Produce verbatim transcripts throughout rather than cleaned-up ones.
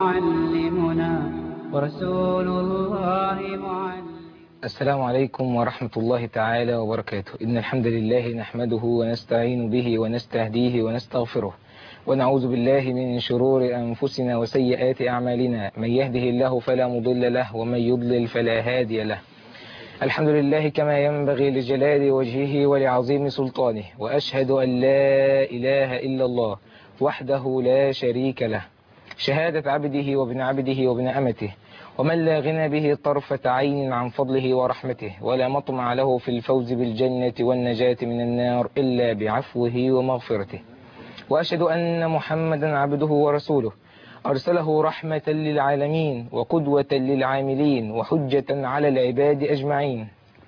معلمنا ورسول الله معلم. السلام عليكم ورحمة الله تعالى وبركاته. إن الحمد لله نحمده ونستعين به ونستهديه ونستغفره، ونعوذ بالله من شرور أنفسنا وسيئات أعمالنا. من يهده الله فلا مضل له، ومن يضلل فلا هادي له. الحمد لله كما ينبغي لجلال وجهه ولعظيم سلطانه، وأشهد أن لا إله إلا الله وحده لا شريك له، شهادة عبده وابن عبده وابن أمته، ومن لا غنى به طرفة عين عن فضله ورحمته، ولا مطمع له في الفوز بالجنة والنجاة من النار إلا بعفوه ومغفرته. وأشهد أن محمدا عبده ورسوله، أرسله رحمة للعالمين وقدوة للعاملين وحجة على العباد أجمعين.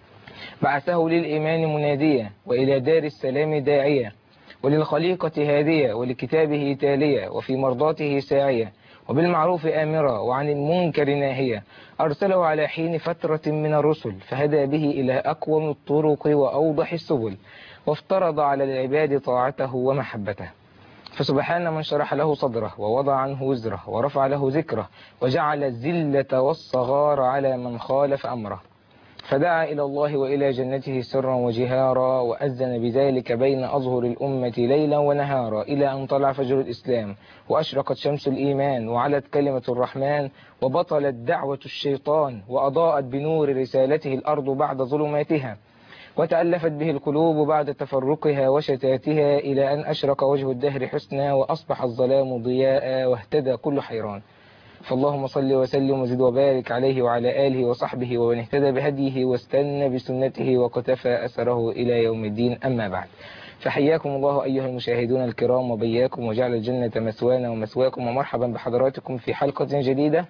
بعثه للإيمان مناديا، وإلى دار السلام داعيا، وللخليقة هادية، ولكتابه تالية، وفي مرضاته ساعية، وبالمعروف آمرا، وعن المنكر ناهية. أرسله على حين فترة من الرسل، فهدى به إلى أقوم الطرق وأوضح السبل، وافترض على العباد طاعته ومحبته. فسبحان من شرح له صدره، ووضع عنه وزره، ورفع له ذكره، وجعل الذلة والصغار على من خالف أمره. فدعا إلى الله وإلى جنته سرا وجهارا، وأذن بذلك بين أظهر الأمة ليلا ونهارا، إلى أن طلع فجر الإسلام، وأشرقت شمس الإيمان، وعلت كلمة الرحمن، وبطلت دعوة الشيطان، وأضاءت بنور رسالته الأرض بعد ظلماتها، وتألفت به القلوب بعد تفرقها وشتاتها، إلى أن أشرق وجه الدهر حسنا، وأصبح الظلام ضياء، واهتدى كل حيران. فاللهم صل وسلم وزد وبارك عليه وعلى آله وصحبه، ومن اهتدى بهديه واستنى بسنته وقتفى أثره إلى يوم الدين. أما بعد، فحياكم الله أيها المشاهدون الكرام، وبياكم، وجعل الجنة مثوانا ومثواكم، ومرحبا بحضراتكم في حلقة جديدة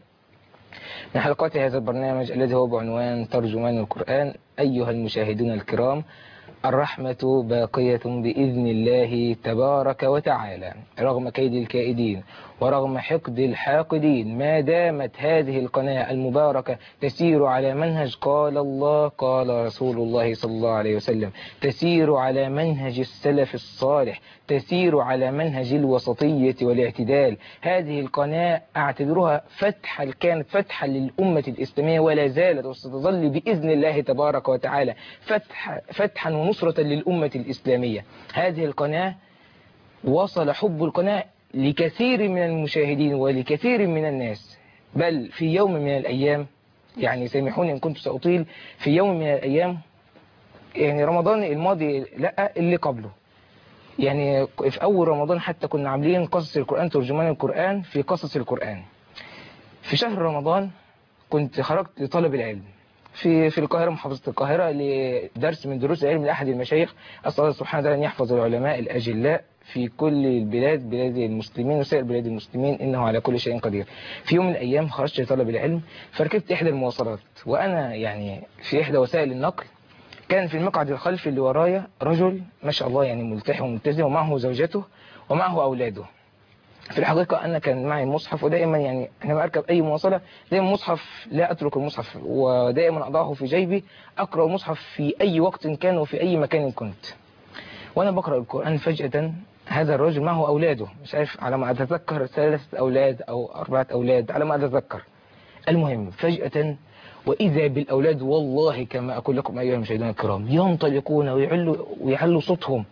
من حلقات هذا البرنامج الذي هو بعنوان ترجمان القرآن. أيها المشاهدون الكرام، الرحمة باقية بإذن الله تبارك وتعالى، رغم كيد الكائدين ورغم حقد الحاقدين، ما دامت هذه القناة المباركة تسير على منهج قال الله قال رسول الله صلى الله عليه وسلم، تسير على منهج السلف الصالح، تسير على منهج الوسطية والاعتدال. هذه القناة أعتبرها فتحا، كانت فتحا للأمة الإسلامية، ولا زالت وستظل بإذن الله تبارك وتعالى فتح فتحا ونصرة للأمة الإسلامية. هذه القناة وصل حب القناة لكثير من المشاهدين ولكثير من الناس، بل في يوم من الأيام، يعني سامحوني إن كنت سأطيل، في يوم من الأيام، يعني رمضان الماضي لا اللي قبله، يعني في أول رمضان حتى كنا عاملين قصص القرآن، ترجمان القرآن في قصص القرآن. في شهر رمضان كنت خرجت لطلب العلم في في القاهرة، محافظة القاهرة، لدرس من دروس العلم لأحد المشايخ. أسأل الله سبحانه وتعالى أن يحفظ العلماء الأجلاء في كل البلاد، بلاد المسلمين وسائر بلاد المسلمين، إنه على كل شيء قدير. في يوم من الأيام خرجت لطلب العلم، فركبت إحدى المواصلات، وأنا يعني في إحدى وسائل النقل، كان في المقعد الخلفي اللي ورايا رجل ما شاء الله يعني ملتحي وملتزم، ومعه زوجته ومعه أولاده. في الحقيقة أنا كان معي مصحف، ودائما يعني عندما أركب أي مواصلة دائما مصحف، لا أترك المصحف، ودائما أضعه في جيبي، أقرأ المصحف في أي وقت كان وفي أي مكان كنت. وأنا بقرأ القرآن فجأة هذا الرجل معه أولاده، مش عارف على ما أتذكر ثلاثة أولاد أو أربعة أولاد على ما أتذكر. المهم فجأة وإذا بالأولاد، والله كما أقول لكم أيها المشاهدون الكرام، ينطلقون ويعلوا, ويعلوا صوتهم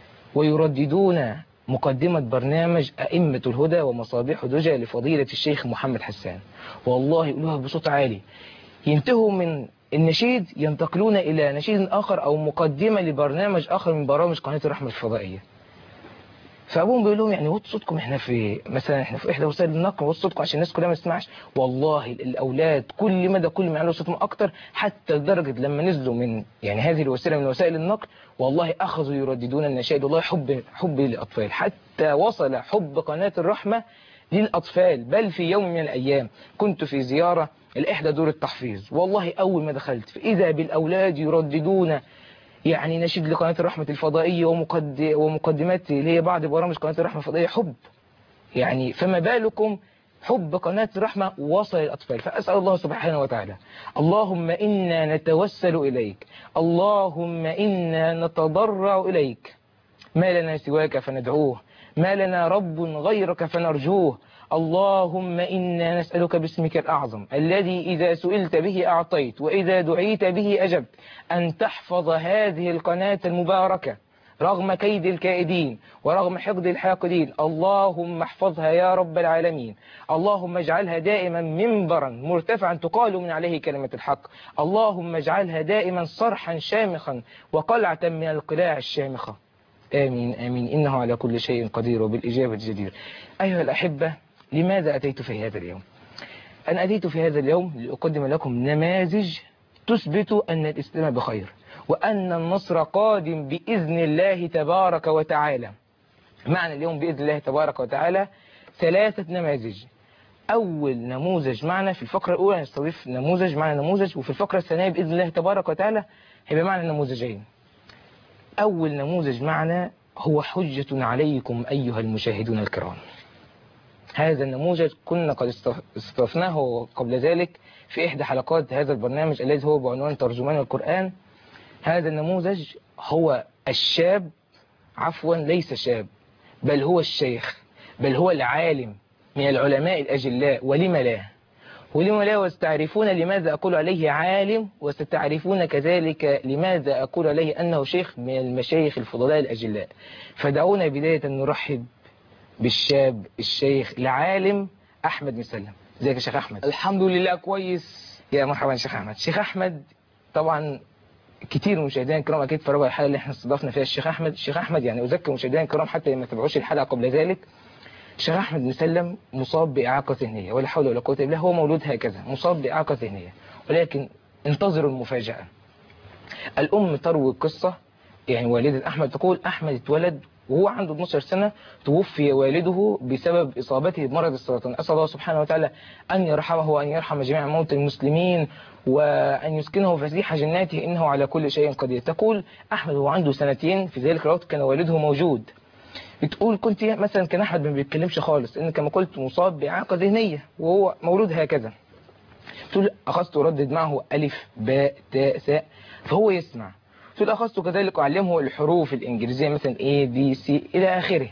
ويرددون مقدمة برنامج أئمة الهدى ومصابيح الدجى لفضيلة الشيخ محمد حسان. والله يقولوها بصوت عالي، ينتهوا من النشيد ينتقلون إلى نشيد آخر أو مقدمة لبرنامج آخر من برامج قناة الرحمة الفضائية. فأبوهم بيقول لهم يعني وطوا صوتكم، احنا في مثلا احنا في إحدى وسائل النقل، وطوا صوتكم عشان الناس كلها ما تسمعش. والله الأولاد كل مدى كل ما يعلوا صوتهم أكتر، حتى لدرجة لما نزلوا من يعني هذه الوسيلة من وسائل النقل، والله أخذوا يرددون النشائد. والله حب حب للأطفال، حتى وصل حب قناة الرحمة للأطفال. بل في يوم من الأيام كنت في زيارة لإحدى دور التحفيظ، والله أول ما دخلت فإذا بالأولاد يرددون يعني نشيد لقناة الرحمة الفضائية ومقد... ومقدمات اللي هي بعض برامج قناة الرحمة الفضائية. حب يعني، فما بالكم حب قناة الرحمة وصل للأطفال. فأسأل الله سبحانه وتعالى، اللهم إنا نتوسل إليك، اللهم إنا نتضرع إليك، ما لنا سواك فندعوه، ما لنا رب غيرك فنرجوه، اللهم إنا نسألك باسمك الأعظم الذي إذا سئلت به أعطيت وإذا دعيت به أجبت أن تحفظ هذه القناة المباركة رغم كيد الكائدين ورغم حقد الحاقدين. اللهم احفظها يا رب العالمين. اللهم اجعلها دائما منبرا مرتفعا تقال من عليه كلمة الحق. اللهم اجعلها دائما صرحا شامخا وقلعة من القلاع الشامخة. آمين آمين، إنه على كل شيء قدير وبالإجابة جدير. أيها الأحبة، لماذا أتيت في هذا اليوم؟ أنا أتيت في هذا اليوم لأقدم لكم نماذج تثبت أن الإسلام بخير وأن النصر قادم بإذن الله تبارك وتعالى. معنى اليوم بإذن الله تبارك وتعالى ثلاثة نماذج. أول نموذج معنا في الفقرة الأولى نستضيف نموذج معنا نموذج، وفي الفقرة الثانية بإذن الله تبارك وتعالى هيبقى معنا نموذجين. أول نموذج معنا هو حجة عليكم أيها المشاهدون الكرام. هذا النموذج كنا قد استضفناه قبل ذلك في إحدى حلقات هذا البرنامج الذي هو بعنوان ترجمان القرآن. هذا النموذج هو الشاب، عفوا ليس شاب، بل هو الشيخ، بل هو العالم من العلماء الأجلاء. ولم لا ولم لا وستعرفون لماذا أقول عليه عالم، وستعرفون كذلك لماذا أقول عليه أنه شيخ من المشايخ الفضلاء الأجلاء. فدعونا بداية نرحب بالشاب الشيخ العالم أحمد مسلم. ازيك يا شيخ أحمد؟ الحمد لله كويس. يا مرحبا يا شيخ أحمد. شيخ أحمد طبعا كتير من مشاهدينا الكرام اكيد اتفرجوا على الحلقه اللي احنا استضفنا فيها الشيخ احمد. الشيخ احمد يعني اذكر مشاهدينا الكرام حتى ما تابعوش الحلقه قبل ذلك، الشيخ احمد مسلم مصاب باعاقه ذهنيه، ولا حول ولا قوه الا بالله. هو مولود هكذا مصاب باعاقه ذهنيه، ولكن انتظروا المفاجاه. الام تروي القصه، يعني والده احمد تقول احمد اتولد وهو عنده اثناشر سنة توفي والده بسبب إصابته بمرض السرطان. أسأل الله سبحانه وتعالى أن يرحمه وأن يرحم جميع موتى المسلمين وأن يسكنه فسيح جناته إنه على كل شيء قدير. تقول أحمد وهو عنده سنتين في ذلك الوقت كان والده موجود. بتقول كنت مثلا كان أحمد ما بيتكلمش خالص إن كما قلت مصاب بإعاقة ذهنية وهو مولود هكذا. تقول أخذت أردد معه ألف باء تاء ثاء فهو يسمع. تقول أخذت كذلك أعلمه الحروف الإنجليزية مثلا A B C إلى آخره.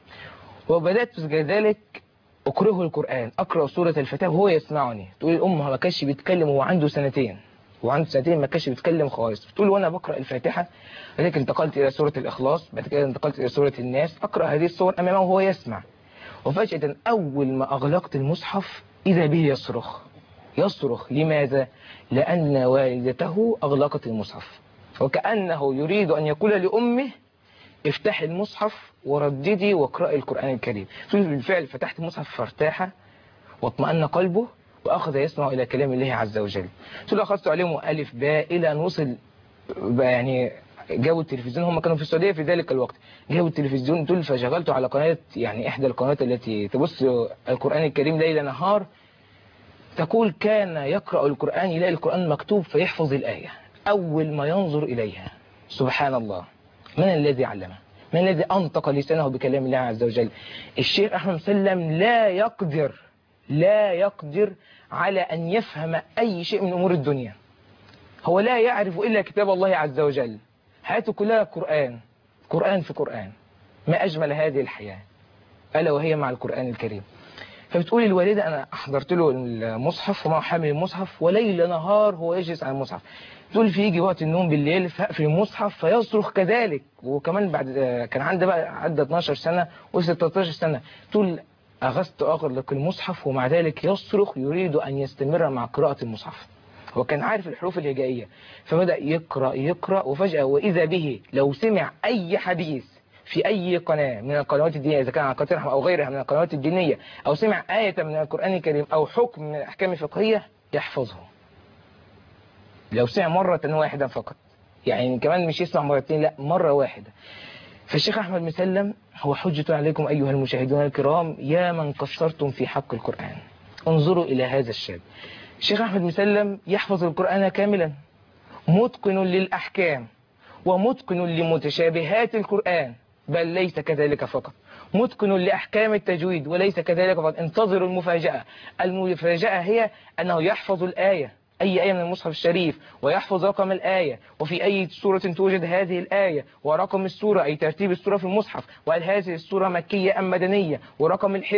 وبدأت كذلك أقرأه القرآن، أقرأ سورة الفتاة وهو يسمعني. تقول الأم ما كانش بيتكلم وهو عنده سنتين، وعنده سنتين ما كانش بيتكلم خالص. تقول وأنا بقرأ الفاتحة لكن انتقلت إلى سورة الإخلاص، بعد كده انتقلت إلى سورة الناس، أقرأ هذه السور أمامه وهو يسمع. وفجأة أول ما أغلقت المصحف إذا به يصرخ يصرخ لماذا؟ لأن والدته أغلقت المصحف، وكأنه يريد أن يقول لأمه افتح المصحف ورددي واقرأي القرآن الكريم. بالفعل فتحت المصحف فارتاح واطمأن قلبه وأخذ يسمع إلى كلام الله عز وجل. تقول أخذت عليهم ألف باء إلى أن وصل يعني جابوا التلفزيون، هم كانوا في السعودية في ذلك الوقت، جابوا التلفزيون تقول فشغلته على قناة يعني إحدى القنوات التي تبث القرآن الكريم ليل نهار. تقول كان يقرأ القرآن يلاقي القرآن مكتوب فيحفظ الآية أول ما ينظر إليها. سبحان الله، من الذي علمه؟ من الذي أنطق لسانه بكلام الله عز وجل؟ الشيخ أحمد مسلم لا يقدر لا يقدر على أن يفهم أي شيء من أمور الدنيا. هو لا يعرف إلا كتاب الله عز وجل، حياته كلها قرآن قرآن في قرآن. ما أجمل هذه الحياة ألا وهي مع القرآن الكريم. فبتقول الوالدة أنا أحضرت له المصحف وما حامل المصحف وليل نهار هو يجلس على المصحف. تقول في يجي وقت النوم بالليل فأقفل المصحف فيصرخ كذلك. وكمان بعد كان عنده بقى عدى اثناشر سنة و16 سنة. تقول أغثت أغلق المصحف ومع ذلك يصرخ يريد أن يستمر مع قراءة المصحف. هو كان عارف الحروف الهجائية فبدأ يقرأ يقرأ وفجأة وإذا به لو سمع أي حديث في أي قناة من القنوات الدينية إذا كان عن قناة الرحمة أو غيرها من القنوات الدينية أو سمع آية من القرآن الكريم أو حكم من الأحكام الفقهية يحفظه لو سمع مرة واحدة فقط، يعني كمان مش يسمع مرتين لا مرة واحدة. فالشيخ أحمد مسلم هو حجة عليكم أيها المشاهدون الكرام يا من قصرتم في حق القرآن. انظروا إلى هذا الشاب. الشيخ أحمد مسلم يحفظ القرآن كاملا، متقن للأحكام ومتقن لمتشابهات القرآن، بل ليس كذلك فقط، متقن لأحكام التجويد وليس كذلك فقط. انتظروا المفاجأة. المفاجأة هي أنه يحفظ الآية، أي آية من المصحف الشريف، ويحفظ رقم الآية وفي أي سورة توجد هذه الآية ورقم السورة أي ترتيب السورة في المصحف، وهل هذه السورة مكية أم مدنية ورقم الحزب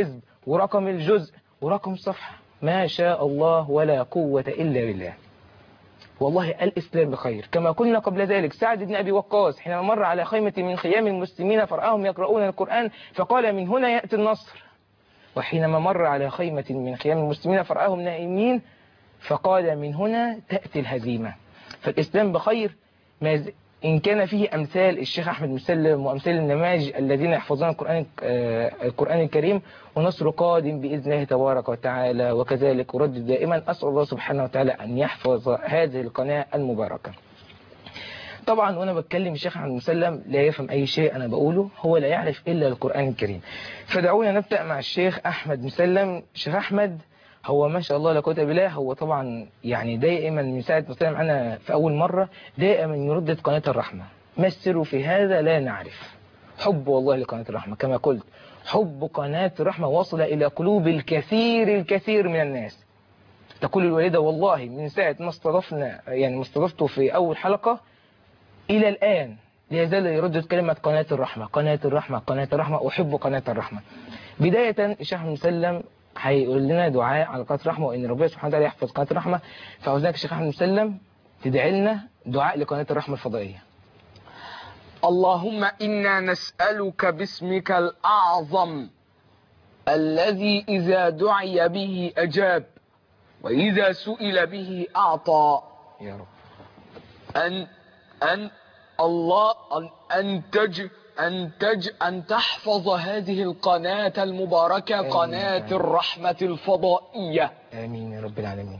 ورقم الجزء ورقم الصفحة. ما شاء الله ولا قوة إلا بالله. والله الإسلام بخير. كما قلنا قبل ذلك، سعد بن أبي وقاص حينما مر على خيمة من خيام المسلمين فرآهم يقرؤون القرآن فقال من هنا يأتي النصر. وحينما مر على خيمة من خيام المسلمين فرآهم نائمين فقال من هنا تأتي الهزيمة. فالإسلام بخير ما ز... إن كان فيه أمثال الشيخ أحمد مسلم وأمثال النماذج الذين يحفظون القرآن آه القرآن الكريم، ونصر قادم بإذن الله تبارك وتعالى. وكذلك أردد دائما أسأل الله سبحانه وتعالى أن يحفظ هذه القناة المباركة. طبعا وأنا بتكلم الشيخ أحمد مسلم لا يفهم أي شيء أنا بقوله، هو لا يعرف إلا القرآن الكريم. فدعونا نبدأ مع الشيخ أحمد مسلم. الشيخ أحمد هو ما شاء الله لا قوة إلا بالله، هو طبعا يعني دائما من ساعة ما طلع معانا في أول مرة دائما يردد قناة الرحمة. ما السر في هذا لا نعرف. حب والله لقناة الرحمة، كما قلت حب قناة الرحمة وصل إلى قلوب الكثير الكثير من الناس. تقول الوالدة والله من ساعة ما استضفنا يعني ما استضفته في أول حلقة إلى الآن لا يزال يردد كلمة قناة الرحمة قناة الرحمة قناة الرحمة، أحب قناة الرحمة. بداية الشيخ أحمد مسلم هيقول لنا دعاء على قناة الرحمة وإن ربنا سبحانه وتعالى يحفظ قناة الرحمة. فعاوزاك الشيخ أحمد مسلم تدعي لنا دعاء لقناة الرحمة الفضائية. اللهم إنا نسألك باسمك الأعظم الذي إذا دعي به أجاب وإذا سئل به أعطى، يا رب، أن أن الله أن أن تج أن تج أن تحفظ هذه القناة المباركة، آمين. قناة الرحمة الفضائية. آمين يا رب العالمين.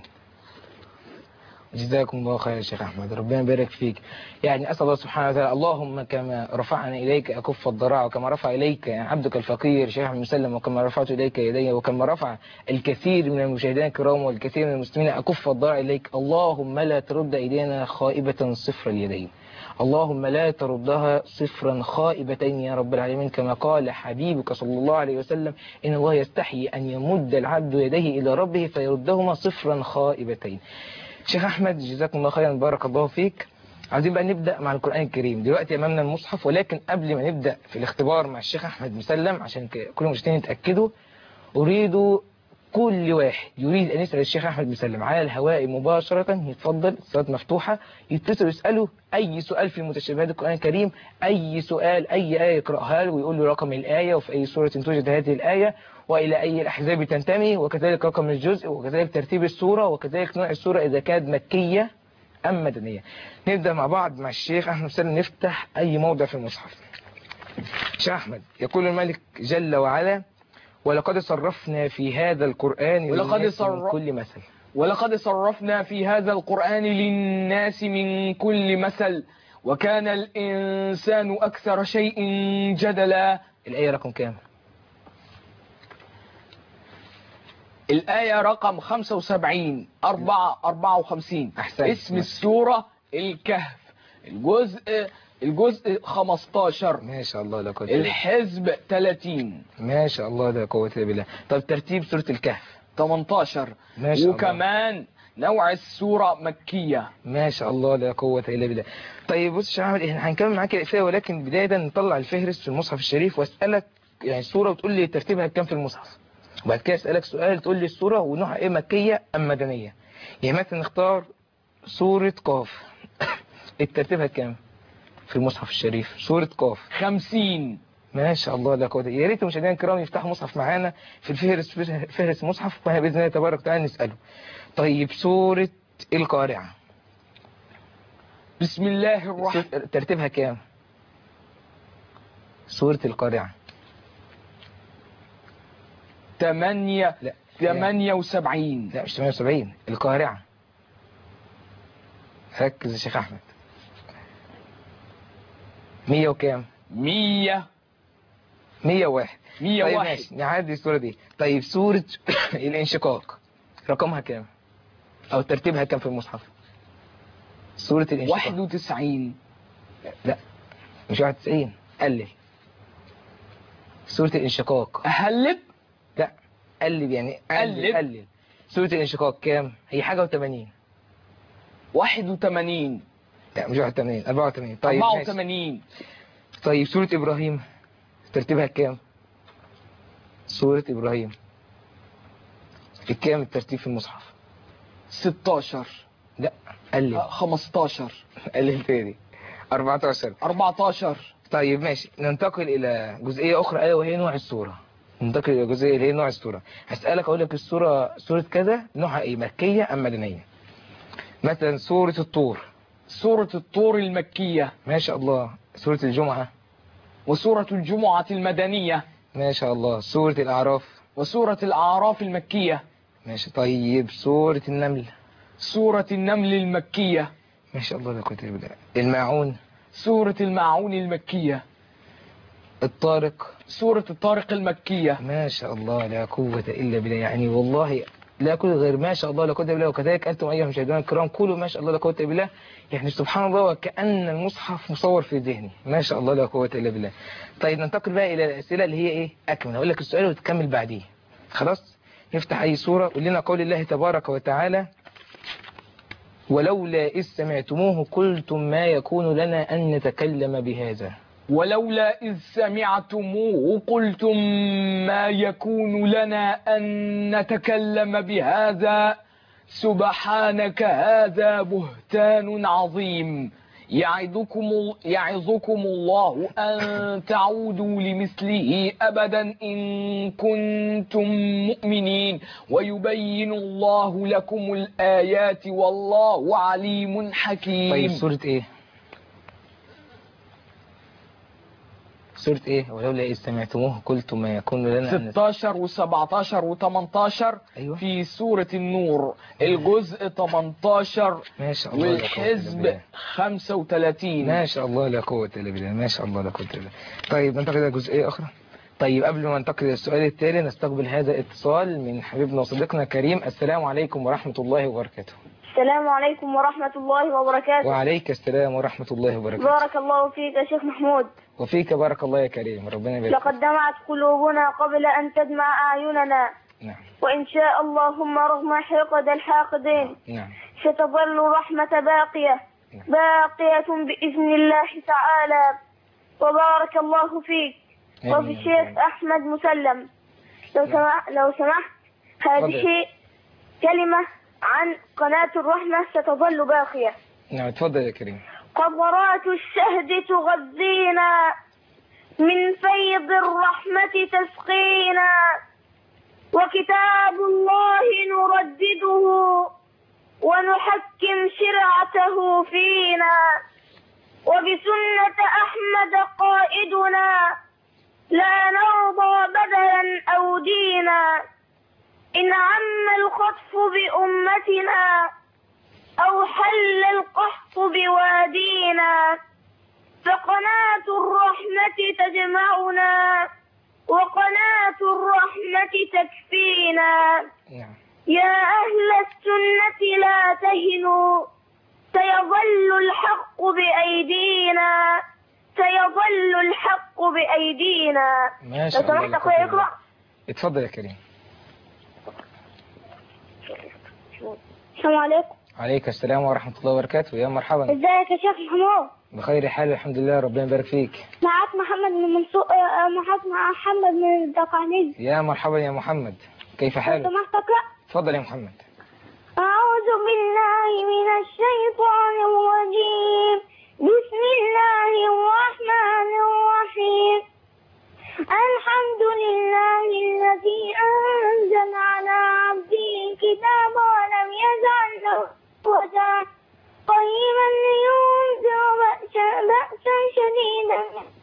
جزاكم الله خير يا شيخ أحمد، ربنا يبارك فيك. يعني أسأل الله سبحانه وتعالى اللهم كما رفعنا إليك أكف الضراع وكما رفع إليك يعني عبدك الفقير شيخ أحمد مسلم وكما رفعت إليك يدي وكما رفع الكثير من المشاهدين الكرام والكثير من المسلمين أكف الضراع إليك، اللهم لا ترد أيدينا خائبة صفر اليدين، اللهم لا تردها صفرا خائبتين يا رب العالمين، كما قال حبيبك صلى الله عليه وسلم إن الله يستحي أن يمد العبد يديه إلى ربه فيردهما صفرا خائبتين. شيخ أحمد جزاكم الله خيرا بارك الله فيك. عايزين بقى نبدأ مع القرآن الكريم. دلوقتي أمامنا المصحف، ولكن قبل ما نبدأ في الاختبار مع الشيخ أحمد مسلم عشان كل المشاهدين يتأكدوا، أريد كل واحد يريد أن يسأل الشيخ أحمد مسلم على الهواء مباشرة يتفضل، الصوت مفتوحة، يتصل يسأله أي سؤال في متشابهات القرآن الكريم، أي سؤال أي آية يقرأها له ويقول له رقم الآية وفي أي سورة توجد هذه الآية وإلى أي الأحزاب تنتمي وكذلك رقم الجزء وكذلك ترتيب السورة وكذلك نوع السورة إذا كانت مكية أم مدنية. نبدأ مع بعض مع الشيخ أحمد مسلم، نفتح أي موضع في المصحف. شيخ أحمد، يقول الملك جل وعلا ولقد صرفنا في هذا القرآن ولقد للناس صرف من كل مثل ولقد صرفنا في هذا القرآن للناس من كل مثل وكان الإنسان أكثر شيء جدلا. الآية رقم كام؟ الآية رقم خمسة وسبعين أربعة أربعة وخمسين. أحسن. اسم السورة الكهف، الجزء الجزء خمستاشر، ما شاء الله لا قوة إلا بالله. الحزب ثلاثين، ما شاء الله لا قوة إلا بالله. طب ترتيب سورة الكهف؟ تمنتاشر. ما شاء الله. وكمان نوع السورة مكية. ما شاء الله لا قوة إلا بالله. طيب بص يا شيخ أحمد، احنا هنكمل معاك الأسئلة، ولكن بداية نطلع الفهرس في المصحف الشريف وأسألك يعني السورة وتقول لي ترتيبها كام في المصحف، وبعد كده أسألك سؤال تقول لي السورة ونوعها إيه، مكية أم مدنية. يعني مثلا نختار سورة قاف الترتيبها كام في المصحف الشريف؟ سورة قاف خمسين. ما شاء الله لا قوة. يا ريت المشاهدين الكرام يفتحوا مصحف معانا في الفهرس فهرس مصحف واحنا بإذن الله تبارك وتعالى نسأله. طيب سورة القارعة بسم الله الرحمن، ترتيبها كام؟ سورة القارعة ثمانية لا ثمانية وسبعين. لا مش ثمانية وسبعين، القارعة. ركز يا شيخ أحمد. مية وكام؟ مية مية وواحد. مية طيب واحد. ماشي نعدي السورة دي. طيب سورة الانشقاق رقمها كام؟ أو ترتيبها كام في المصحف؟ سورة الانشقاق واحد وتسعين. لا مش واحد وتسعين، قلل. سورة الانشقاق أهلب؟ لا قلب يعني قلل قلب. قلل. سورة الانشقاق كام؟ هي حاجة وثمانين. واحد وثمانين. لا مش واحد وثمانين، أربعة وثمانين. طيب أربعة ماشي. وثمانين. طيب سورة إبراهيم ترتيبها كام؟ سورة إبراهيم الكام الترتيب في المصحف؟ ستاشر. لا قلل. خمستاشر. قلل تاني. أربعتاشر. أربعتاشر. طيب ماشي، ننتقل إلى جزئية أخرى ألا وهي نوع السورة. ننتقل إلى جزئية اللي هي نوع السورة. هسألك أقول لك السورة سورة كذا نوعها إيه، مكية أم مدنية؟ مثلا سورة الطور. سورة الطور المكية. ما شاء الله. سورة الجمعة. وسورة الجمعة المدنية. ما شاء الله. سورة الأعراف. وسورة الأعراف المكية. ماشي. طيب سورة النمل. سورة النمل المكية. ما شاء الله. لا قوة إلا بالله. الماعون. سورة الماعون المكية. الطارق. سورة الطارق المكية. ما شاء الله لا قوة إلا بالله. يعني والله لا أقول غير ما شاء الله لا قوة إلا بالله. وكذلك أنتم أيها المشاهدون الكرام قولوا ما شاء الله لا قوة إلا بالله. يعني سبحان الله وكأن المصحف مصور في ذهني. ما شاء الله لا قوة إلا بالله. طيب ننتقل بقى إلى الأسئلة اللي هي إيه أكمل. هقول لك السؤال وتكمل بعديه. خلاص. نفتح أي سورة. قول لنا قول الله تبارك وتعالى: ولولا إذ سمعتموه قلتم ما يكون لنا أن نتكلم بهذا. ولولا إذ سمعتموه قلتم ما يكون لنا أن نتكلم بهذا سبحانك هذا بهتان عظيم. يعظكم يعظكم الله أن تعودوا لمثله أبدا إن كنتم مؤمنين ويبين الله لكم الآيات والله عليم حكيم. طيب سورة إيه؟ سورة إيه؟ ولولا إذ سمعتموه قلتم ما يكون لنا أن ستاشر وسبعتاشر وتمنتاشر. أيوة. في سورة النور الجزء تمنتاشر. ما شاء الله والحزب خمسة وثلاثين. ما شاء الله لا قوة إلا بالله. ما شاء الله لا قوة إلا بالله. طيب ننتقل إلى جزئية أخرى. طيب قبل ما ننتقل إلى السؤال التالي نستقبل هذا الاتصال من حبيبنا وصديقنا كريم. السلام عليكم ورحمة الله وبركاته. السلام عليكم ورحمة الله وبركاته. وعليك السلام ورحمة الله وبركاته. بارك الله فيك يا شيخ محمود. وفيك بارك الله يا كريم. ربنا يبارك. لقد دمعت قلوبنا قبل أن تدمع أعيننا. نعم. وإن شاء اللهم رغم حقد الحاقدين نعم. ستظل رحمة باقية نعم. باقية بإذن الله تعالى. وبارك الله فيك وفي الشيخ أحمد مسلم. لو سمحت لو سمحت هذه كلمة عن قناة الرحمة ستظل باقية. نعم اتفضل يا كريم. قبرات الشهد تغذينا من فيض الرحمة تسقينا وكتاب الله نردده ونحكم شرعته فينا وبسنة أحمد قائدنا لا نرضى بدلا أو دينا. إن عم الخطف بأمتنا أو حل القحط بوادينا فقناة الرحمة تجمعنا وقناة الرحمة تكفينا. نعم. يا أهل السنة لا تهنوا سيظل الحق بأيدينا سيظل الحق بأيدينا. ما شاء الله. لو سمحت أخويا اقرأ. اتفضل يا كريم. السلام عليكم. عليك السلام ورحمة الله وبركاته. يا مرحبا. ازيك يا شيخ محمود؟ بخير حال الحمد لله. ربنا يبارك فيك. معك محمد من منصور محمد من الدقهلية. يا مرحبا يا محمد. كيف حالك؟ لو سمحت اقرأ. اتفضل يا محمد. أعوذ بالله من الشيطان الرجيم. بسم الله الرحمن الرحيم. الحمد لله الذي أنزل على عبده الكتاب ولم يجعل له عوجا قيما لينذر بأسا بأسا شديدا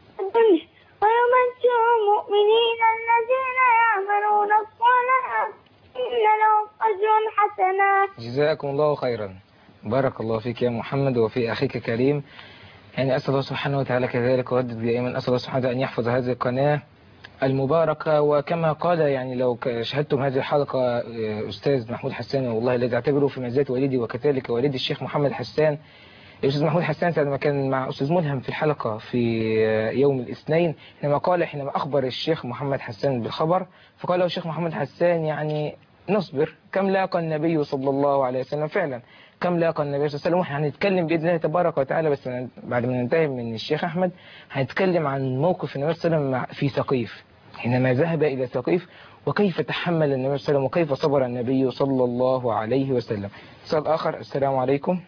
ويبشر المؤمنين الذين يعملون الصالحات إن لهم أجرا حسنا. جزاكم الله خيرا. بارك الله فيك يا محمد وفي أخيك كريم. يعني أسأل الله سبحانه وتعالى كذلك وردد دائما أسأل الله سبحانه وتعالى أن يحفظ هذه القناة المباركة. وكما قال يعني لو شاهدتم هذه الحلقة أستاذ محمود حسان والله الذي أعتبره في منزلة والدي وكذلك والدي الشيخ محمد حسان. الأستاذ محمود حسان ساعة ما كان مع أستاذ ملهم في الحلقة في يوم الاثنين حينما قال حينما أخبر الشيخ محمد حسان بالخبر فقال له الشيخ محمد حسان يعني نصبر كم لاقى النبي صلى الله عليه وسلم. فعلا كم لاقى النبي صلى الله عليه وسلم. واحنا هنتكلم باذن الله تبارك وتعالى بس بعد ما ننتهي من الشيخ احمد هنتكلم عن موقف النبي صلى الله عليه وسلم في ثقيف حينما ذهب الى ثقيف وكيف تحمل النبي صلى الله عليه وسلم وكيف صبر النبي صلى الله عليه وسلم. اتصال آخر. السلام عليكم.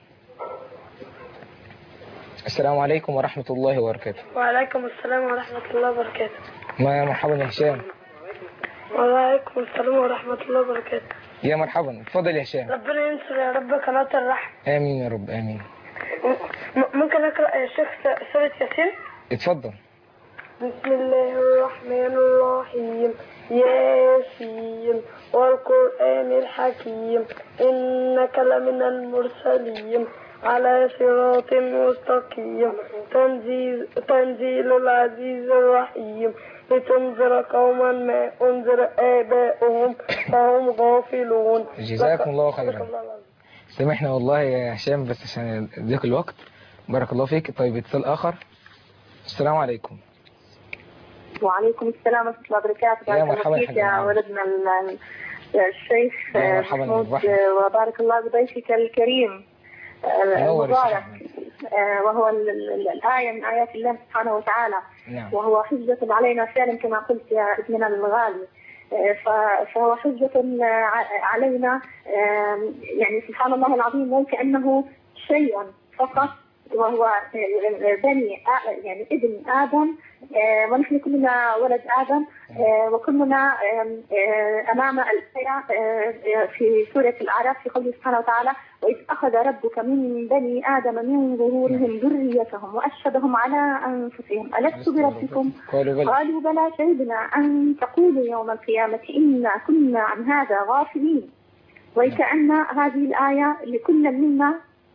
السلام عليكم ورحمة الله وبركاته. وعليكم السلام ورحمة الله وبركاته. ما مرحبا يا هشام. وعليكم السلام ورحمة الله وبركاته. يا مرحبا، اتفضل يا هشام. ربنا ينصر يا رب قناة الرحمة. آمين يا رب آمين. ممكن أقرأ يا شيخ سورة ياسين؟ اتفضل. بسم الله الرحمن الرحيم. ياسين والقرآن الحكيم إنك لمن المرسلين على صراط مستقيم تنزيل, تنزيل العزيز الرحيم لتنذر قوما ما أنذر آباؤهم فهم غافلون. جزاكم الله خيرا. سامحنا والله يا هشام بس عشان ضيق الوقت. بارك الله فيك. طيب اتصال آخر. السلام عليكم. وعليكم السلام ورحمة الله وبركاته. يا مرحبا فيك يا ولدنا الشيخ محمود، وبارك الله بضيفك الكريم المبارك، وهو الآية من آيات الله سبحانه وتعالى. نعم. وهو حجة علينا فعلا كما قلت يا ابننا الغالي، فهو حجة علينا يعني سبحان الله العظيم، وكأنه شيء فقط، وهو بني يعني ابن آدم، ونحن كلنا ولد آدم، وكلنا أمام الآية في سورة الأعراف في قوله سبحانه وتعالى: وإذ أخذ ربك من بني آدم من ظهورهم ذريتهم وأشهدهم على أنفسهم ألست بربكم؟ قالوا بلى شهدنا أن تقولوا يوم القيامة إنا كنا عن هذا غافلين. وكأن هذه الآية لكل منا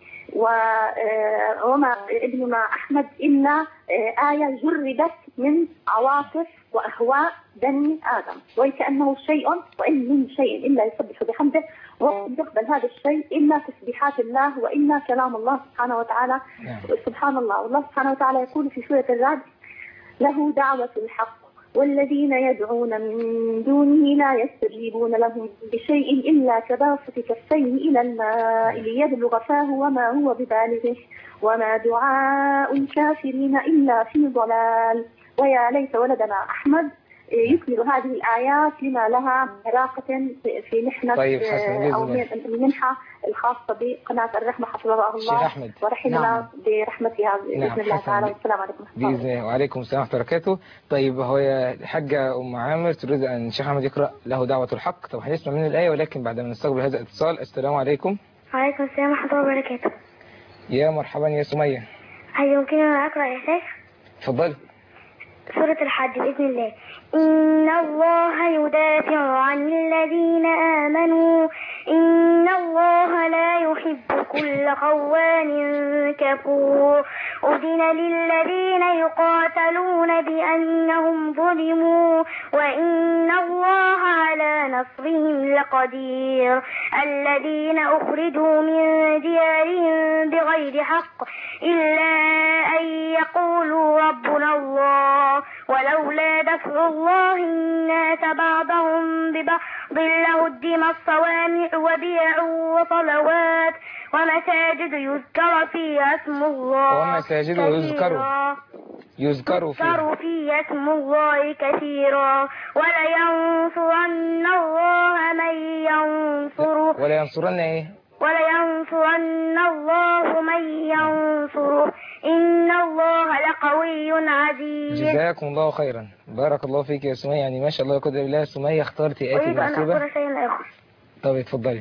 وما ابننا أحمد إلا آية جردت من عواطف وأهواء بني آدم، وكأنه شيء وإن من شيء إلا يسبح بحمده، ولا يقبل هذا الشيء إلا تسبيحات الله وإلا كلام الله سبحانه وتعالى. سبحان الله. والله سبحانه وتعالى يقول في سورة الرعد: له دعوة الحق والذين يدعون من دونه لا يستجيبون لهم بشيء إلا كباسط كفيه إلى الماء ليبلغ فاه وما هو ببالغه وما دعاء الكافرين إلا في ضلال. ويا ليت ولدنا أحمد يكمل هذه الآيات لما لها علاقة في محنة طيب أو المنحة الخاصة بقناة الرحمة حفظها الله ورحمنا نعم. برحمتها بإذن نعم. الله تعالى. والسلام عليكم بإذن الله. وعليكم السلام ورحمة الله وبركاته. طيب هو الحاجة أم عامر تريد أن الشيخ أحمد يقرأ له دعوة الحق. طب هنسمع من الآية ولكن بعد ما نستقبل هذا الاتصال. السلام عليكم. وعليكم السلام ورحمة الله وبركاته. يا مرحبا يا سمية. هل يمكننا أقرأ يا شيخ؟ تفضلي. سورة الحج بإذن الله. إن الله يدافع عن الذين آمنوا إن الله لا يحب كل خوان كفور. أذن للذين يقاتلون بأنهم ظلموا وإن الله على نصرهم لقدير. الذين أخرجوا من ديارهم بغير حق إلا أن يقولوا ربنا الله ولولا دفع الله الناس بعضهم ببعض لهدمت صوامع وبيع وصلوات ومساجد يذكر فيها اسم الله ومساجد يذكر يذكر فيها فيها اسم الله كثيرا ولينصرن الله من ينصره ولا ينصرن ايه ولينصرن الله من ينصره إن الله لقوي عزيز. جزاكم الله خيرا. بارك الله فيك يا سمية. يعني ما شاء الله قدر بالله. سمية اخترتي آية أريد أن أقول شيئا آخر. طب اتفضلي.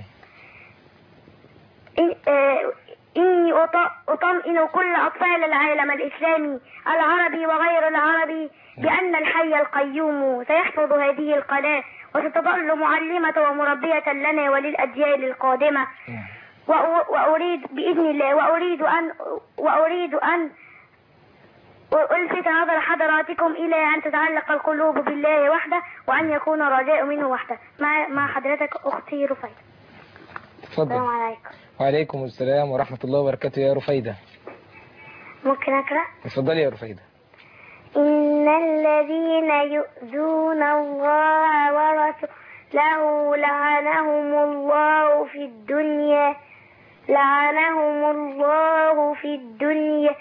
إني أطمئن كل أطفال العالم الإسلامي العربي وغير العربي بأن الحي القيوم سيحفظ هذه القناة وستظل معلمة ومربية لنا وللأجيال القادمة. وأريد بإذن الله وأريد أن وأريد أن ألفت نظر حضراتكم إلى أن تتعلق القلوب بالله وحده وأن يكون الرجاء منه وحده. مع مع حضرتك أختي رفيدة. تفضل. السلام عليكم. وعليكم السلام ورحمة الله وبركاته يا رفيدة. ممكن أقرأ؟ اتفضلي يا رفيدة. إن الذين يؤذون الله ورسوله لعنهم الله في الدنيا لعنهم الله في الدنيا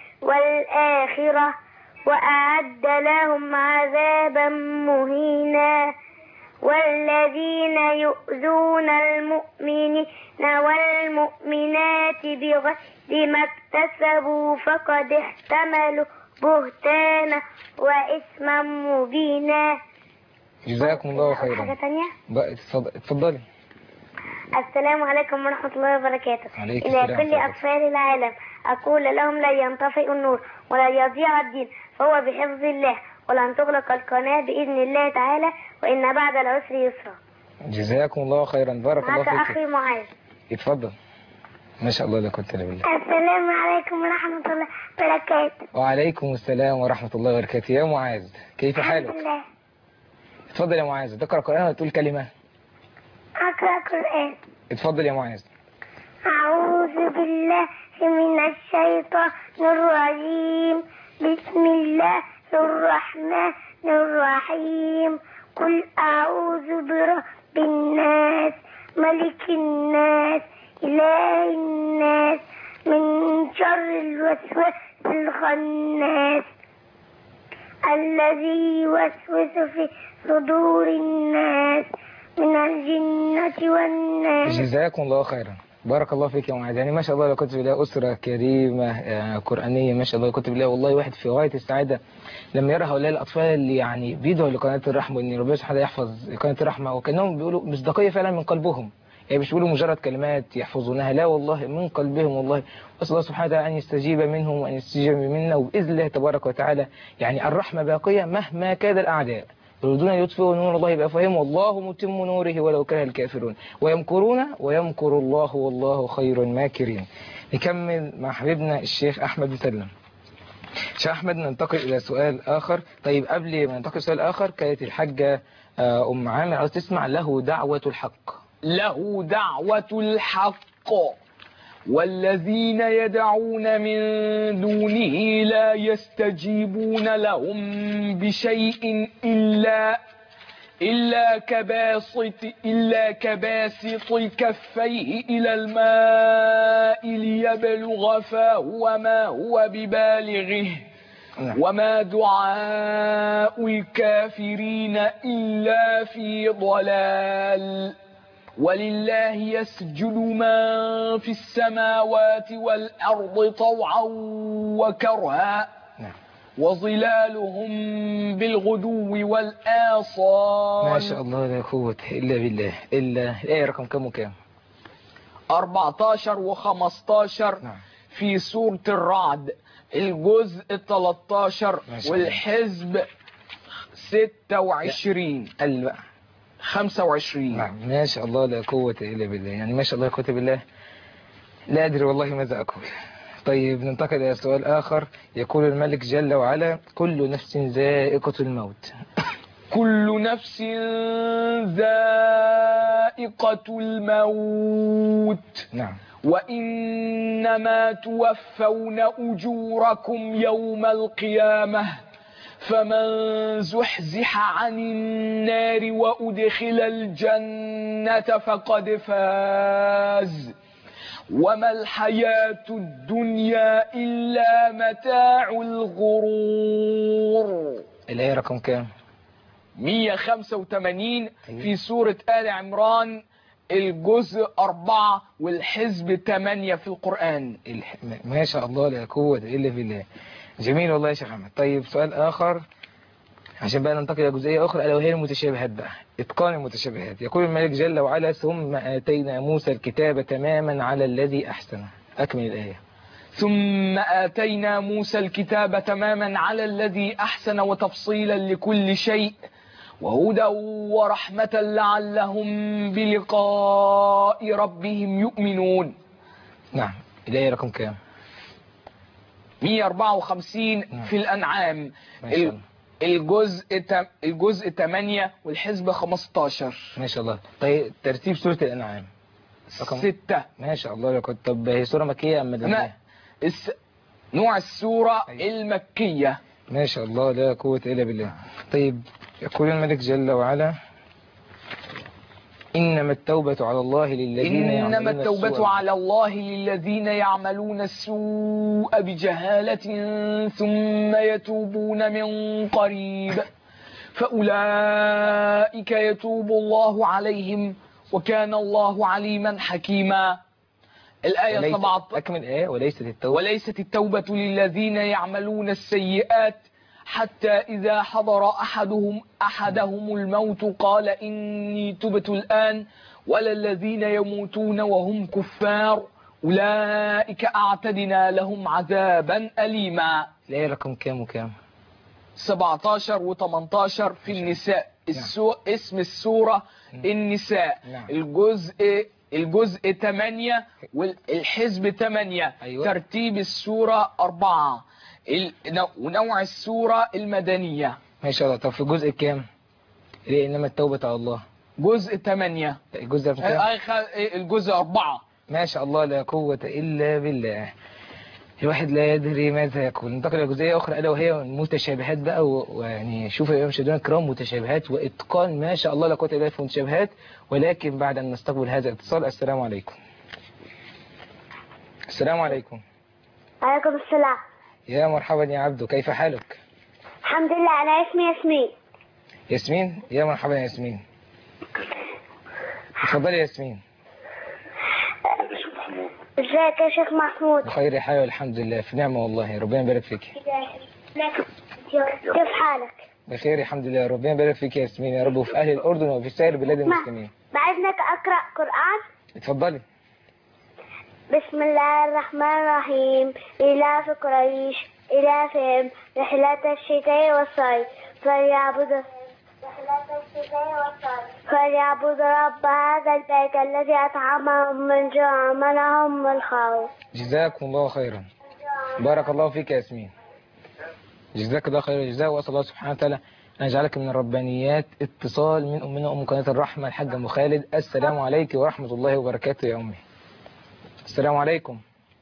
والآخرة وأعد لهم عذابا مهينا والذين يؤذون المؤمنين والمؤمنات بغير ما اكتسبوا فقد احتملوا بهتانا وإثما مبينا. جزاكم الله حاجة خيرا. تانية؟ بقى اتفض- اتفضلي. السلام عليكم ورحمة الله وبركاته. عليك إلى السلام كل ورحمة الله. أطفال العالم أقول لهم لا ينطفئ النور ولا يضيع الدين، فهو بحفظ الله، ولن تغلق القناة بإذن الله تعالى، وإن بعد العسر يسرا. جزاكم الله خيرا. بارك الله معك فيك. أخي معاذ. اتفضل. ما شاء الله لا قوة الا بالله. السلام عليكم ورحمة الله وبركاته. وعليكم السلام ورحمة الله وبركاته. يا معاذ كيف الحمد حالك؟ لله. اتفضل يا معاذ. تقرأ قرآن ولا تقول كلمة؟ أقرأ قرآن. اتفضل يا معاذ. أعوذ بالله من الشيطان الرجيم. بسم الله الرحمن الرحيم. قل أعوذ برب الناس ملك الناس إله الناس من شر الوسواس الخناس الذي يوسوس في صدور الناس من الجنة والناس. جزاكم الله خيرا. بارك الله فيك يا معاذ. يعني ما شاء الله لا قوة الا بالله، أسرة كريمة آه، قرآنية ما شاء الله لا قوة الا بالله. والله واحد في غاية السعادة لما يرى هؤلاء الأطفال اللي يعني بيدعوا لقناة الرحمة وإن ربنا سبحانه يحفظ قناة الرحمة، وكأنهم بيقولوا مصداقية فعلا من قلبهم. يعني مش بيقولوا مجرد كلمات يحفظونها، لا والله من قلبهم والله. أسأل الله سبحانه وتعالى أن يستجيب منهم وأن يستجيب منا، وبإذن الله تبارك وتعالى يعني الرحمة باقية مهما كاد الأعداء. يريدون أن يطفئوا نور الله بأفواههم والله متم نوره ولو كره الكافرون ويمكرون ويمكر الله والله خير الماكرين. نكمل مع حبيبنا الشيخ أحمد مسلم. شيخ أحمد ننتقل إلى سؤال آخر. طيب قبل ما ننتقل لسؤال آخر، كانت الحاجة أم عامر عاوز تسمع له دعوة الحق. له دعوة الحق والذين يدعون من دونه لا يستجيبون لهم بشيء إلا إلا كباسط إلا كباسط كفيه إلى الماء ليبلغ فاه وما هو ببالغه وما دعاء الكافرين إلا في ضلال. ولله يسجد من في السماوات والأرض طوعا وكرها وظلالهم بالغدو والآصال. ما شاء الله لا قوة إلا بالله. إلا الآية رقم كم وكم؟ أربعتاشر وخمستاشر في سورة الرعد، الجزء التلاتاشر والحزب ستة وعشرين البقى خمسة وعشرين. نعم ما شاء الله لا قوة إلا بالله. يعني ما شاء الله لا قوة بالله، لا أدري والله ماذا أقول. طيب ننتقل إلى سؤال آخر. يقول الملك جل وعلا كل نفس ذائقة الموت. كل نفس ذائقة الموت. نعم. وإنما توفون أجوركم يوم القيامة فمن زحزح عن النار وأدخل الجنة فقد فاز وما الحياة الدنيا إلا متاع الغرور. الآية رقم كام؟ مية وخمسة وثمانين في سورة آل عمران، الجزء أربعة والحزب ثمانية في القرآن. ما شاء الله لا قوة إلا بالله. جميل والله يا شيخ أحمد. طيب سؤال آخر عشان بقى ننتقل إلى جزئية أخرى ألا وهي المتشابهات بقى، إتقان المتشابهات. يقول الملك جل وعلا ثم آتينا موسى الكتاب تماما على الذي أحسن. أكمل الآية. ثم آتينا موسى الكتاب تماما على الذي أحسن وتفصيلا لكل شيء وهدى ورحمة لعلهم بلقاء ربهم يؤمنون. نعم. الآية رقم كام؟ مية وأربعة وخمسين نعم. في الأنعام، الجزء الجزء ثمانية والحزب خمستاشر. ما شاء الله. طيب ترتيب سورة الأنعام رقم ستة. ما شاء الله. لو طب هي سورة مكية أم مدنية؟ الس... نوع السورة أيوة. المكية. ما شاء الله لا قوة إلا بالله. طيب يقول الملك جل وعلا إنما التوبة على الله للذين يعملون إنما التوبة السوء. على الله للذين يعملون السوء بجهالة ثم يتوبون من قريب فأولئك يتوب الله عليهم وكان الله عليما حكيما. الآية وليس سبعة أكمل الآية. وليست التوبة وليست التوبة للذين يعملون السيئات حتى إذا حضر أحدهم أحدهم الموت قال إني تبت الآن ولا الذين يموتون وهم كفار أولئك أعتدنا لهم عذابا أليما. الآية رقم كام وكام؟ سبعة عشر و ثمانية عشر في النساء. السو... اسم السورة النساء. نعم. الجزء الجزء ثمانية والحزب ثمانية. أيوة. ترتيب السورة أربعة. ال... ونوع السورة المدنية. ما شاء الله. طب في الجزء كام؟ ليه إنما التوبة على الله؟ جزء ثمانية. الجزء كام؟ الجزء أربعة. ما شاء الله لا قوة إلا بالله. الواحد لا يدري ماذا يقول. ننتقل إلى جزئية أخرى ألا وهي المتشابهات بقى، ويعني شوفوا يا مشاهدينا الكرام متشابهات وإتقان ما شاء الله لا قوة إلا بالله في المتشابهات. ولكن بعد أن نستقبل هذا الاتصال. السلام عليكم. السلام عليكم. عليكم السلام. يا مرحبا يا عبدو، كيف حالك؟ الحمد لله. أنا اسمي ياسمين. ياسمين، يا مرحبا يا ياسمين. اتفضلي يا ياسمين. ازيك يا شيخ محمود؟ بخير حال والحمد لله، في نعمة والله، ربنا يبارك فيك. كيف حالك؟ بخير الحمد لله، ربنا يبارك فيك يا ياسمين يا رب، وفي أهل الأردن وفي سائر بلاد المسلمين. بعدنك أقرأ قرآن؟ اتفضلي. بسم الله الرحمن الرحيم. إلاف قريش إلافهم رحلة الشتاء والصيف فليعبدوا فليعبد رب هذا البيت الذي أطعمهم من جوع ومنعهم من خوف. جزاكم الله خيرا. بارك الله فيك يا ياسمين. جزاك الله خير الجزاء، وأسأل الله سبحانه وتعالى أن يجعلك من الربانيات. اتصال من أمنا أم قناة الرحمة الحاجة أم خالد. السلام عليك ورحمة الله وبركاته يا أمي. السلام عليكم.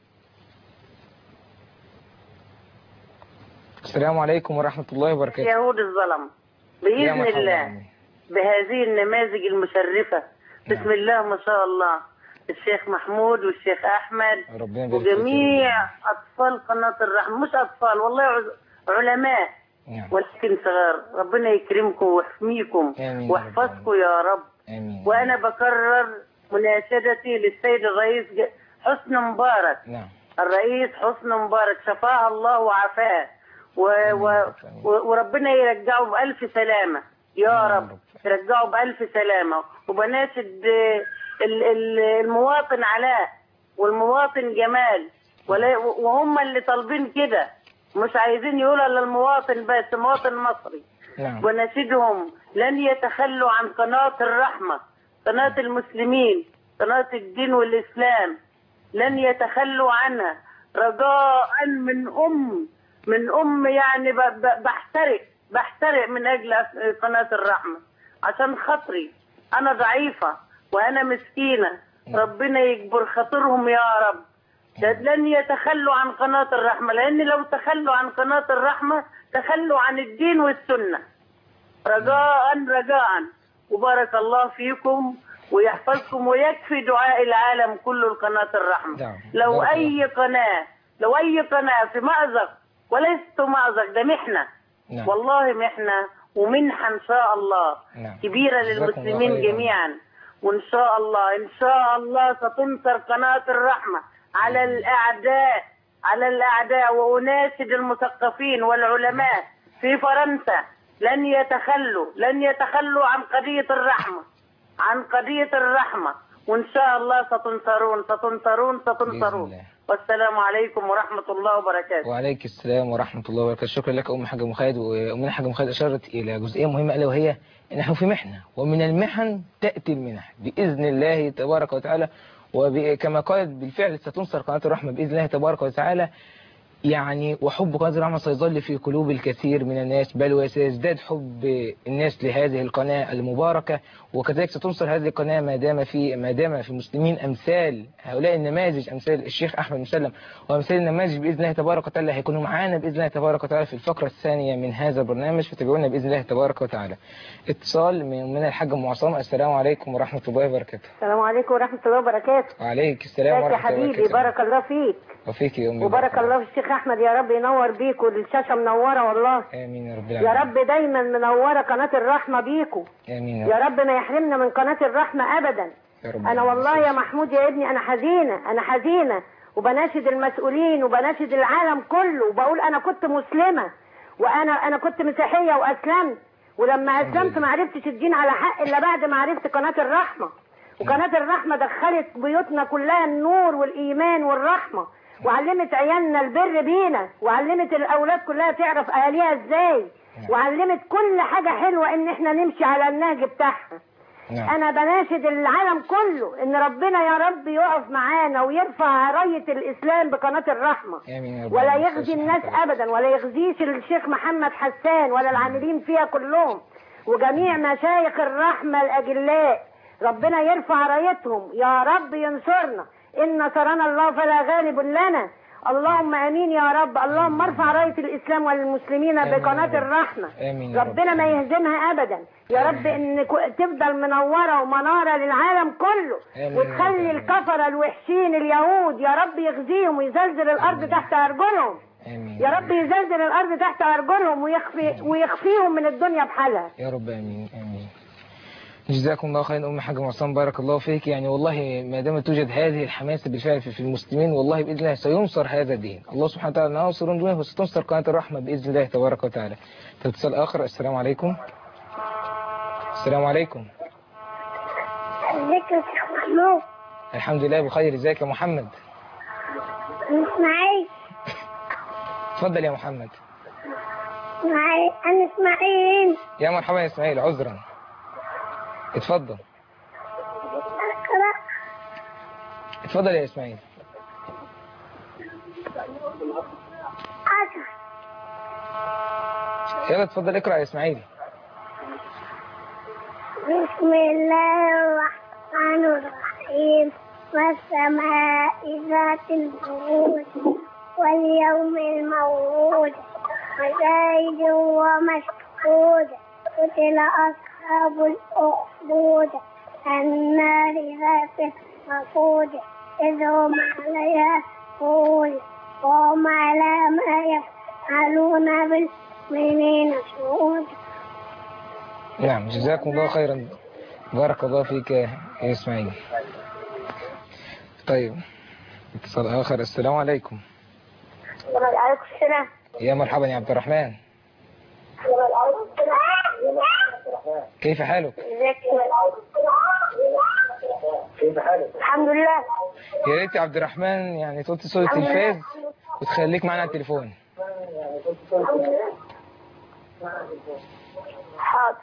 السلام عليكم ورحمة الله وبركاته. يهود الظلم بإذن الله بهذه النماذج المشرفة. بسم الله ما شاء الله. الشيخ محمود والشيخ أحمد وجميع أطفال قناة الرحمة، مش أطفال والله علماء ولكن صغار. ربنا يكرمكم ويحميكم ويحفظكم يا رب. آمين. وأنا بكرر مناشدتي للسيد الرئيس حسني مبارك. نعم. الرئيس حسني مبارك شفاه الله وعافاه و... و... وربنا يرجعه بألف سلامة يا رب، يرجعه بألف سلامة. وبناشد المواطن علاء والمواطن جمال، وهم اللي طالبين كده، مش عايزين يقولوا للمواطن بس، مواطن مصري. نعم. وناشدهم لن يتخلوا عن قناة الرحمة، قناة المسلمين، قناة الدين والإسلام، لن يتخلوا عنها رجاء من أم من أم يعني بحترق بحترق من أجل قناة الرحمة عشان خاطري. أنا ضعيفة وأنا مسكينة، ربنا يكبر خاطرهم يا رب. لن يتخلوا عن قناة الرحمة، لأن لو تخلوا عن قناة الرحمة تخلوا عن الدين والسنة. رجاء رجاء. وبارك الله فيكم ويحفظكم ويكفي دعاء العالم كله لقناة الرحمة. لو أي قناة لو أي قناة في مأزق، وليست مأزق، ده محنة. نعم. والله محنة ومنحة إن شاء الله. نعم. كبيرة للمسلمين جميعا، وإن شاء الله إن شاء الله ستنصر قناة الرحمة على الأعداء على الأعداء. وأناشد المثقفين والعلماء في فرنسا لن يتخلوا لن يتخلوا عن قضية الرحمة عن قضية الرحمة، وإن شاء الله ستنصرون ستنصرون ستنصرون. والسلام عليكم ورحمة الله وبركاته. وعليك السلام ورحمة الله وبركاته. شكرا لك أم حاجة مخالد. وأمنا حاجة مخالد أشارت إلى جزئية مهمة ألا وهي إن نحن في محنة، ومن المحن تأتي المنح بإذن الله تبارك وتعالى. وكما قالت بالفعل ستنصر قناة الرحمة بإذن الله تبارك وتعالى. يعني وحب قناة الرحمة سيظل في قلوب الكثير من الناس، بل وسيزداد حب الناس لهذه القناة المباركة. وكذلك ستنصر هذه القناة ما دام في ما دام في المسلمين أمثال هؤلاء النماذج، أمثال الشيخ أحمد مسلم وأمثال النماذج بإذن الله تبارك وتعالى هيكونوا معانا بإذن الله تبارك وتعالى في الفقرة الثانية من هذا البرنامج، فتابعونا بإذن الله تبارك وتعالى. اتصال من من الحاج أم عصام. السلام عليكم ورحمة الله وبركاته. السلام عليكم ورحمة الله وبركاته. وعليك السلام ورحمة الله وبركاته. يا حبيبي بارك الله فيك وفيك يا أمي. وبارك الله في الشيخ احمد يا رب ينور بيكوا، الشاشه منوره والله. امين يا رب يا العالمين. رب دايما منوره قناه الرحمه بيكوا. امين يا رب ما يحرمنا من قناه الرحمه ابدا. يا رب. انا والله يا محمود يا ابني انا حزينه انا حزينه وبناشد المسؤولين وبناشد العالم كله وبقول انا كنت مسلمه وانا انا كنت مسيحيه واسلمت، ولما اسلمت ما عرفتش الدين على حق الا بعد ما عرفت قناه الرحمه. وقناه الرحمه دخلت بيوتنا كلها النور والايمان والرحمه، وعلمت عيالنا البر بينا، وعلمت الاولاد كلها تعرف اهاليها ازاي، وعلمت كل حاجه حلوه ان احنا نمشي على النهج بتاعها. نعم. انا بناشد العالم كله ان ربنا يا رب يقف معانا ويرفع رايه الاسلام بقناه الرحمه، ولا يخزي الناس ابدا، ولا يخزيش الشيخ محمد حسان ولا العاملين فيها كلهم وجميع مشايخ الرحمه الاجلاء. ربنا يرفع رايتهم يا رب، ينصرنا. ان نصرنا الله فلا غالب لنا. اللهم امين يا رب. اللهم ارفع رايه الاسلام والمسلمين بقناه الرحمه. آمين. ربنا ما يهزمها ابدا يا رب، ان تفضل منوره ومناره للعالم كله. آمين. وتخلي الكفره الوحشين اليهود يا رب يخزيهم ويزلزل الارض آمين. تحت ارجلهم. آمين. يا رب يزلزل الارض تحت ارجلهم ويخفي ويخفيهم من الدنيا بحالها يا رب. امين امين. جزاكم الله خيرا أم حاجة معصم، بارك الله فيك. يعني والله ما دام توجد هذه الحماسة بالفعل في المسلمين، والله بإذن الله سينصر هذا الدين. الله سبحانه وتعالى ناصر دونه وستنصر قناة الرحمة بإذن الله تبارك وتعالى. اتصال آخر. السلام عليكم. السلام عليكم. ازيك يا شيخ محمود؟ الحمد لله بخير. ازيك يا محمد؟ اسماعيل. اتفضل يا محمد. اسماعيل. انا اسماعيل. يا مرحبا يا اسماعيل، عذرا. اتفضل. اقرأ. اتفضل يا اسماعيل. عشر. يلا اتفضل اقرأ يا اسماعيل. بسم الله الرحمن الرحيم. والسماء ذات البروج واليوم الموعود وشاهد ومشهود. قتل أصحاب الأخدود النار ذات الوقود إذ هم عليها قعود وهم على ما يفعلون بالمؤمنين شهود. نعم جزاكم الله خيرا، بارك الله فيك يا إسماعيل. طيب اتصال آخر. السلام عليكم. وعليكم السلام. يا مرحبا يا عبد الرحمن. كيف حالك؟ كيف حالك؟ الحمد لله. يا ريت يا عبد الرحمن يعني توطي صوت التلفاز وتخليك معنا على التليفون. حاضر.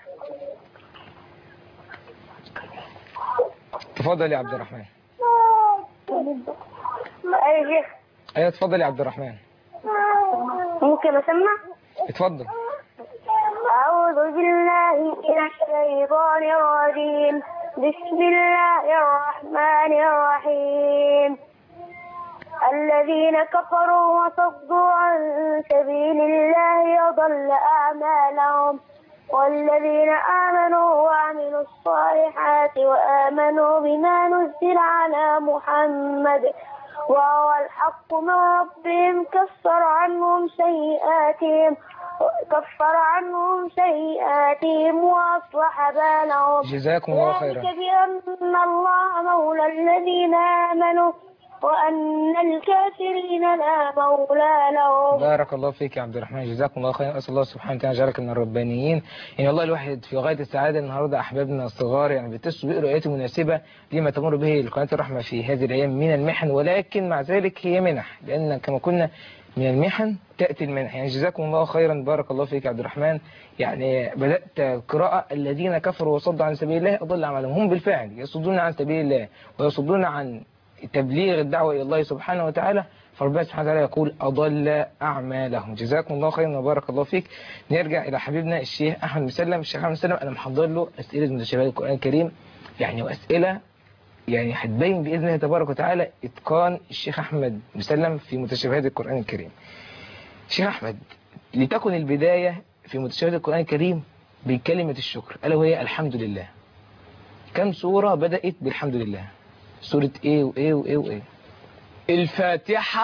تفضل يا عبد الرحمن. اي شيخ. ايوه تفضل يا عبد الرحمن. ممكن اسمع؟ اتفضل. أعوذ بالله من الشيطان الرجيم. بسم الله الرحمن الرحيم. الذين كفروا وصدوا عن سبيل الله أضل أعمالهم، والذين آمنوا وعملوا الصالحات وآمنوا بما نزل على محمد وهو الحق من ربهم كفر عنهم سيئاتهم كفر عنهم سيئاتهم وأصلح بالهم. جزاكم الله خيرا. ذلك بأن الله مولى الذين آمنوا وأن الكافرين لا مولى لهم. بارك الله فيك يا عبد الرحمن، جزاكم الله خيرا. أسأل الله سبحانه وتعالى يجعلك من الربانيين. يعني والله الواحد في غاية السعادة النهارده أحبابنا الصغار يعني بيتصلوا بيقروا آيات مناسبة لما تمر به قناة الرحمة في هذه الأيام من المحن، ولكن مع ذلك هي منح، لأن كما قلنا من المحن تأتي المنح. يعني جزاكم الله خيرا، بارك الله فيك يا عبد الرحمن. يعني بدأت قراءة الذين كفروا وصدوا عن سبيل الله أضل أعمالهم. هم بالفعل يصدون عن سبيل الله ويصدون عن تبليغ الدعوة إلى الله سبحانه وتعالى، فربنا سبحانه وتعالى يقول أضل أعمالهم. جزاكم الله خيرا وبارك الله فيك. نرجع إلى حبيبنا الشيخ أحمد مسلم. الشيخ أحمد مسلم أنا محضر له أسئلة متشابهات القرآن الكريم، يعني وأسئلة يعني هتبين بإذن الله تبارك وتعالى إتقان الشيخ أحمد مسلم في متشابهات القرآن الكريم. الشيخ أحمد، لتكن البداية في متشابهات القرآن الكريم بكلمة الشكر ألا وهي الحمد لله. كم سورة بدأت بالحمد لله؟ سورة ايه وايه وايه وايه؟ الفاتحة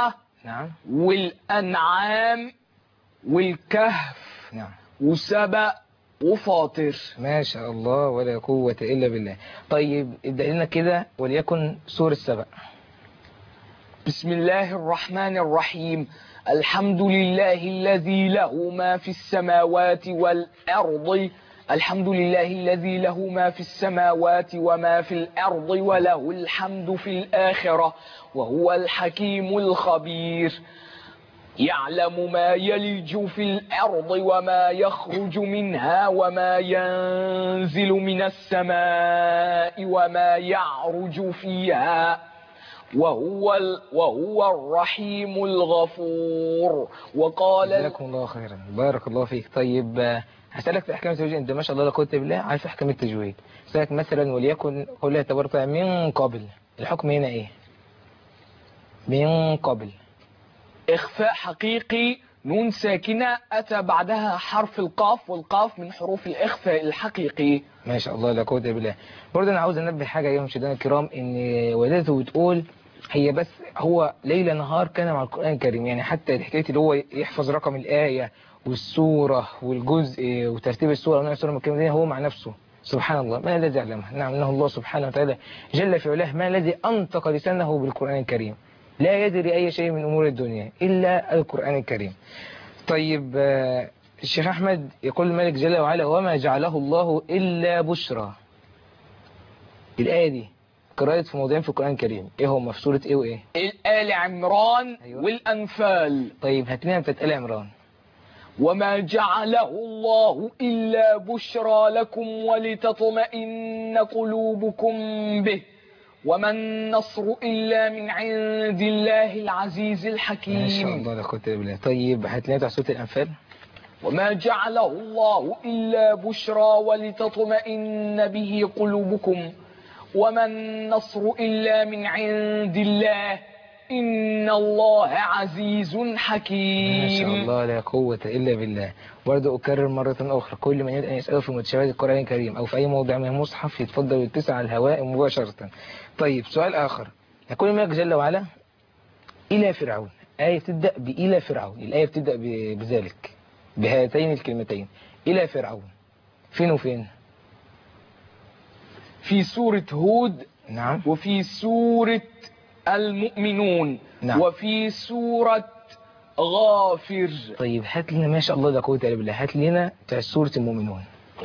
نعم. والأنعام والكهف نعم. وسبأ وفاطر. ما شاء الله ولا قوة إلا بالله. طيب ابدأ لنا كده وليكن سورة سبأ. بسم الله الرحمن الرحيم. الحمد لله الذي له ما في السماوات والأرض الحمد لله الذي له ما في السماوات وما في الأرض وله الحمد في الآخرة وهو الحكيم الخبير. يعلم ما يلج في الأرض وما يخرج منها وما ينزل من السماء وما يعرج فيها وهو ال... وهو الرحيم الغفور. وقال جزاكم الله خيرا بارك الله فيك. طيب هسألك في أحكام التجويد. أنت ما شاء الله لا قوة إلا بالله عارف أحكام التجويد. هسألك مثلا وليكن قولها تبارك وتعالى من قبل، الحكم هنا إيه؟ من قبل إخفاء حقيقي، نون ساكنة أتى بعدها حرف القاف، والقاف من حروف الإخفاء الحقيقي. ما شاء الله لا قوة إلا بالله. برضه أنا عاوز أنبه حاجة أيها المشاهدين الكرام، إن والدته بتقول هي بس هو ليل نهار كان مع القرآن الكريم، يعني حتى حكاية اللي هو يحفظ رقم الآية والسورة والجزء وترتيب السورة ونوع السورة المكية دي هو مع نفسه. سبحان الله ما الذي يعلمها؟ نعم إنه الله سبحانه وتعالى جل في علاه ما الذي أنطق لسانه بالقرآن الكريم. لا يدري أي شيء من أمور الدنيا إلا القرآن الكريم. طيب الشيخ أحمد يقول الملك جل وعلا وما جعله الله إلا بشرى. الآية دي قرأت في موضوعين في القرآن الكريم، إيه هم في سورة إيه وإيه؟ آل عمران. أيوة. والأنفال. طيب هات لنا بتاعت آل عمران. وما جعله الله إلا بشرى لكم ولتطمئن قلوبكم به وما النصر إلا من عند الله العزيز الحكيم. ما شاء الله لا قوة إلا بالله. طيب هات لنا بتاع سورة الأنفال. وما جعله الله إلا بشرى ولتطمئن به قلوبكم وما النصر إلا من عند الله إن الله عزيز حكيم. ما شاء الله لا قوة إلا بالله. برضه أكرر مرة أخرى كل من يريد أن يسأله في متشابهات القرآن الكريم أو في أي موضع من المصحف يتفضل ويتسع على الهواء مباشرة. طيب سؤال آخر. يقول الملك جل وعلا إلى فرعون، آية بتبدأ بإلى فرعون، الآية بتبدأ بذلك بهاتين الكلمتين إلى فرعون. فين وفين؟ في سورة هود. نعم. وفي سورة المؤمنون. نعم. وفي سورة غافر. طيب هات لنا ما شاء الله لا قوة إلا بالله، هات لنا بتاع سورة المؤمنون.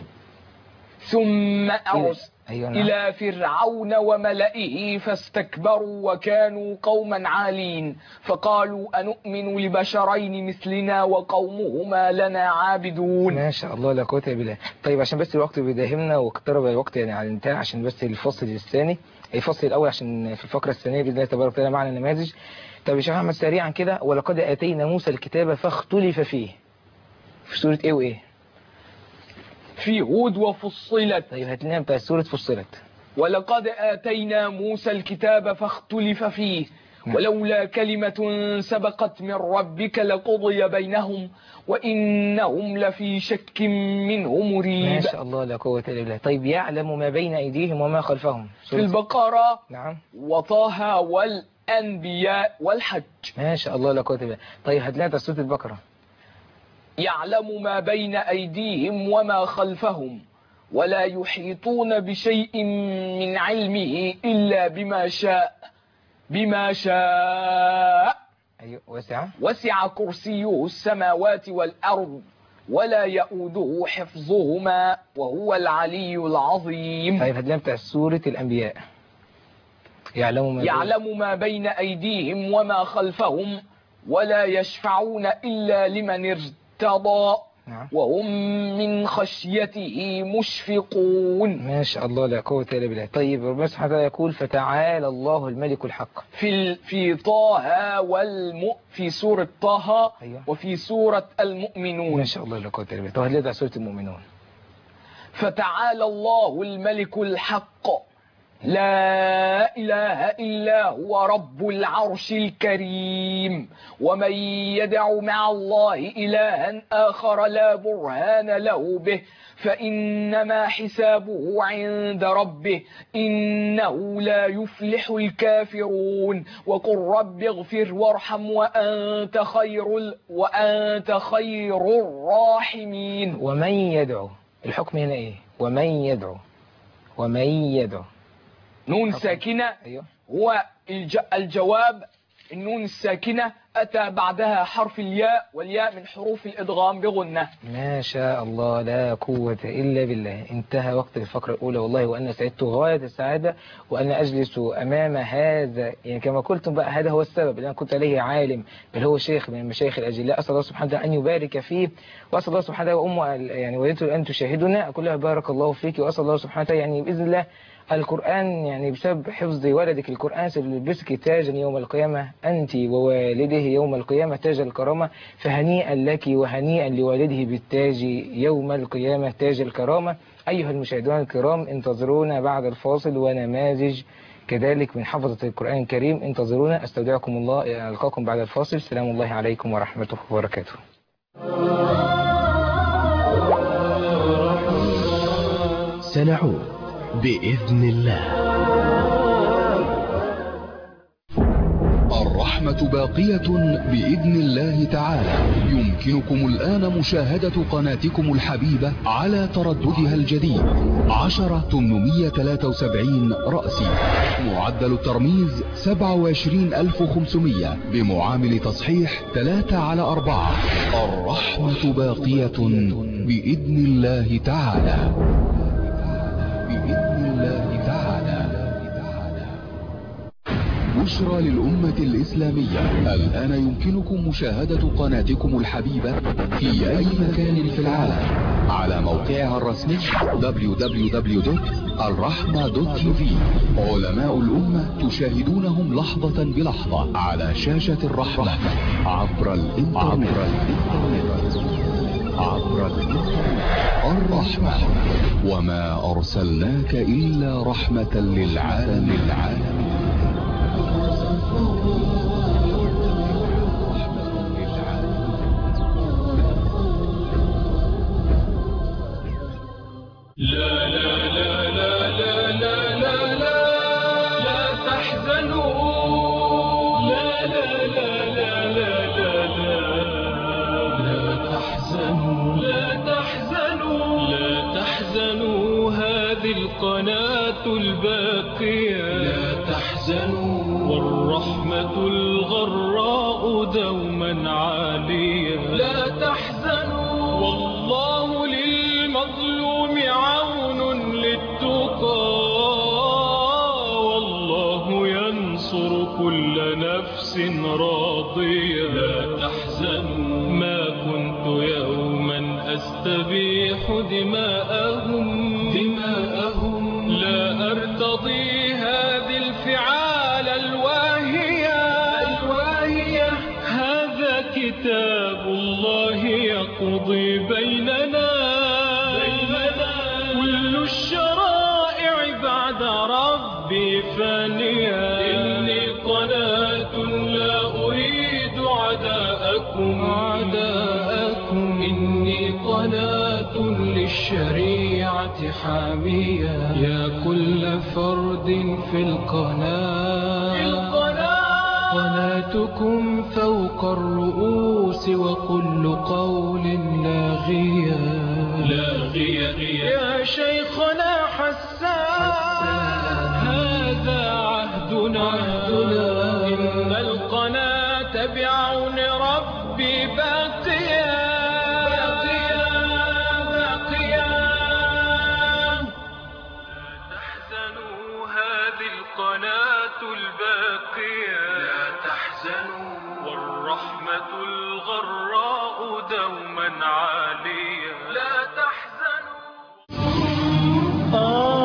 ثم أرسل أيوة نعم. إلى فرعون وملئه فاستكبروا وكانوا قوما عالين فقالوا أنؤمن لبشرين مثلنا وقومهما لنا عابدون. ما شاء الله لا قوة إلا بالله. طيب عشان بس الوقت بيداهمنا واقترب الوقت يعني على الانتهاء، عشان بس الفصل الثاني الفصل الأول عشان في الفقرة الثانية بإذن الله تبارك وتعالى معنا نماذج. طيب يا شيخ أحمد سريعا كده، ولقد آتينا موسى الكتاب فاختلف فيه في سورة إيه وإيه؟ في هود وفصلت. طيب هات لنا بتاع سورة فصلت. ولقد آتينا موسى الكتاب فاختلف فيه ولولا كلمة سبقت من ربك لقضي بينهم وإنهم لفي شك منه مريب. ما شاء الله لا قوة إلا بالله. طيب يعلم ما بين أيديهم وما خلفهم في البقرة. نعم. وطه والأنبياء والحج. ما شاء الله لا قوة إلا بالله. طيب هات لنا سورة البقرة. يعلم ما بين أيديهم وما خلفهم ولا يحيطون بشيء من علمه إلا بما شاء بما شاء أيوة وسع وسع كرسيه السماوات والأرض ولا يؤوده حفظهما وهو العلي العظيم. طيب هات لنا بتاع سورة الأنبياء. يعلم ما يعلم ما بين أيديهم وما خلفهم ولا يشفعون إلا لمن ارتضى. نعم. وهم من خشيته مشفقون. ما شاء الله لا قوة إلا بالله. طيب ربنا سبحانه وتعالى يقول فتعالى الله الملك الحق في في طه والم في سورة طه. أيوة. وفي سورة المؤمنون. ما شاء الله لا قوة إلا بالله. طب هات لنا سورة المؤمنون. فتعالى الله الملك الحق لا إله إلا هو رب العرش الكريم. ومن يدع مع الله إلها آخر لا برهان له به فإنما حسابه عند ربه إنه لا يفلح الكافرون. وقل رب اغفر وارحم وأنت خير ال... وأنت خير الراحمين. ومن يدعو، الحكم هنا إيه؟ ومن يدعو، ومن يدعو نون ساكنة. أيوه. هو الج... الجواب النون الساكنة أتى بعدها حرف الياء، والياء من حروف الإدغام بغنة. ما شاء الله، لا قوة إلا بالله. انتهى وقت الفقرة الأولى والله، وأنا سعدت غاية السعادة وأنا أجلس أمام هذا، يعني كما قلتم بقى هذا هو السبب اللي أنا كنت عليه عالم، بل هو شيخ من المشايخ الأجلاء. أسأل الله سبحانه وتعالى أن يبارك فيه، وأسأل الله سبحانه وتعالى وأم يعني والدته أن تشاهدنا أقول لها بارك الله فيك، وأسأل الله سبحانه وتعالى يعني بإذن الله القرآن يعني بسبب حفظ ولدك القرآن سيلبسك تاجا يوم القيامة، أنت ووالده يوم القيامة تاج الكرامة، فهنيئا لك وهنيئا لوالده بالتاج يوم القيامة تاج الكرامة. أيها المشاهدون الكرام، انتظرونا بعد الفاصل ونماذج كذلك من حفظة القرآن الكريم. انتظرونا، استودعكم الله، ألقاكم بعد الفاصل. سلام الله عليكم ورحمته وبركاته. سنعود بإذن الله. الرحمة باقية بإذن الله تعالى. يمكنكم الآن مشاهدة قناتكم الحبيبة على ترددها الجديد عشرة ثمانمائة وثلاثة وسبعين رأسي، معدل الترميز سبعة وعشرين ألف وخمسمائة بمعامل تصحيح ثلاثة على أربعة. الرحمة باقية بإذن الله تعالى. بإذن الله تعالى. بشرى للأمة الإسلامية، الآن يمكنكم مشاهدة قناتكم الحبيبة في أي مكان في العالم على موقعها الرسمي دبليو دبليو دبليو دوت الرحمة دوت تي في. علماء الأمة تشاهدونهم لحظة بلحظة على شاشة الرحمة عبر الإنترنت. عبر الإنترنت. الرحمة، وما أرسلناك إلا رحمة للعالم العالمين. لا لا لا لا لا لا لا لا لا تحزنوا. لا لا لا لا لا لا لا تحزنوا. لا تحزنوا. لا تحزنوا، هذه القناة الباقية. لا تحزنوا، والرحمة الغراء دوما عالية. لا تحزنوا، والله للمظلوم عون للتقى، والله ينصر كل نفس راضية. لا تحزنوا، ما كنت يوما أستبيح دماءهم. دماءهم لا أرتضي هذه الفعال الواهية. الواهية، هذا كتاب الله يقضي بيننا. كل الشرائع بعد ربي فانية. إني قناة لا أريد عداءكم. عداءكم، إني قناة للشريعة حامية. يا كل فرد في القناة. قناتكم فوق الرؤوس وكل قول لاغية. لاغية يا شيخنا حسان، هذا عهدنا. إن القناة بعون ربي باقية. باقية باقية. لا تحزنوا، هذه القناة الباقية. لا تحزنوا، والرحمة الغراء دوما عالية. لا تحزنوا. آه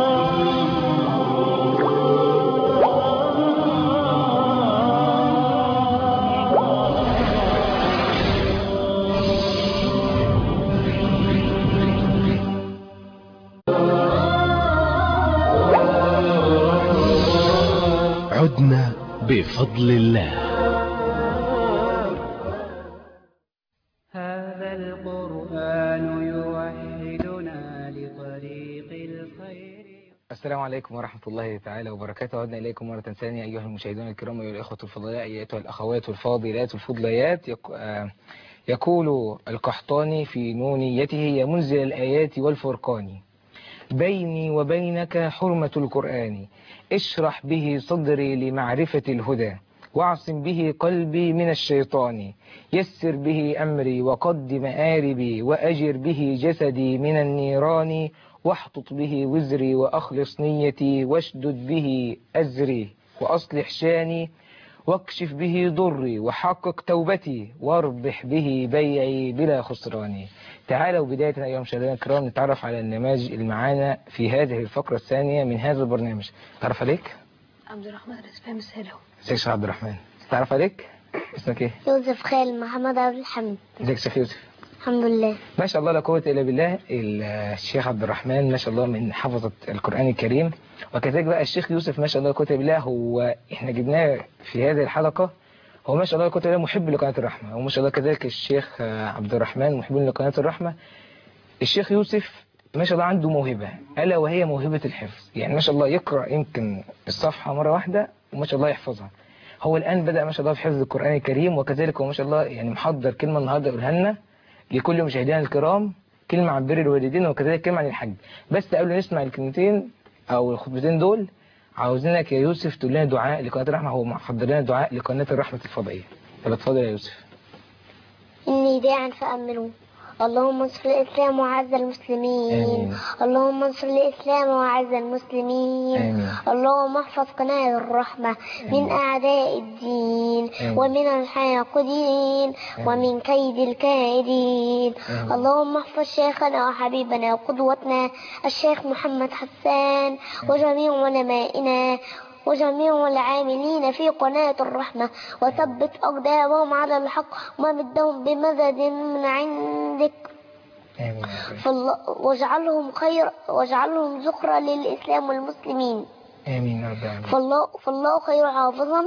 بفضل الله. هذا القرآن يوحدنا لطريق الخير. السلام عليكم ورحمة الله تعالى وبركاته. عدنا إليكم مرة ثانية أيها المشاهدون الكرام أيها الأخوة الفضلاء أيتها الأخوات الفاضلات الفضليات. يق... آه... يقول القحطاني في نونيته: يا منزل الآيات والفرقان، بيني وبينك حرمة القرآن، اشرح به صدري لمعرفة الهدى، واعصم به قلبي من الشيطان، يسر به أمري وقد مآربي، وأجر به جسدي من النيران، واحطط به وزري وأخلص نيتي، واشدد به أزري وأصلح شاني، واكشف به ضري وحقق توبتي، واربح به بيعي بلا خسران. تعالوا بداية أيها المشاهدين الكرام نتعرف على النماذج المعانا في هذه الفقرة الثانية من هذا البرنامج. تعرف عليك؟ عبد الرحمن رزق مسهله. ازيك يا عبد الرحمن؟ تعرف عليك؟ اسمك ايه؟ يوسف خالد محمد عبد الحميد. ازيك يا شيخ يوسف؟ الحمد لله. ما شاء الله لا قوة إلا بالله. الشيخ عبد الرحمن ما شاء الله من حفظة القرآن الكريم، وكذلك بقى الشيخ يوسف ما شاء الله لا قوة إلا بالله. هو احنا جبناه في هذه الحلقة، هو ما شاء الله لا قوة إلا بالله محب لقناة الرحمة، وما شاء الله كذلك الشيخ عبد الرحمن محبين لقناة الرحمة. الشيخ يوسف ما شاء الله عنده موهبة ألا وهي موهبة الحفظ، يعني ما شاء الله يقرأ يمكن الصفحة مرة واحدة وما شاء الله يحفظها. هو الآن بدأ ما شاء الله في حفظ القرآن الكريم، وكذلك هو ما شاء الله يعني محضر كلمة النهاردة يقولها لنا لكل مشاهدينا الكرام، كلمة عن بر الوالدين وكذلك كلمة عن الحج. بس قبل ما نسمع الكلمتين أو الخطبتين دول عاوزينك يا يوسف تقول لنا دعاء لقناة الرحمة. هو محضر لنا دعاء لقناة الرحمة الفضائية. طب اتفضل يا يوسف. إني داع فأمنوا، اللهم انصر الإسلام وعز المسلمين. آمين. اللهم انصر الإسلام وعز المسلمين. آمين. اللهم احفظ قناة الرحمة من أعداء الدين. آمين. ومن الحاقدين ومن كيد الكائدين. آمين. اللهم احفظ شيخنا وحبيبنا وقدوتنا الشيخ محمد حسان وجميع علمائنا وجميع العاملين في قناة الرحمة، وثبت أقدامهم على الحق ومدهم بمدد من عندك. آمين. واجعلهم خير واجعلهم ذخرا للإسلام والمسلمين. آمين يا رب العالمين. فالله, فالله خير حافظا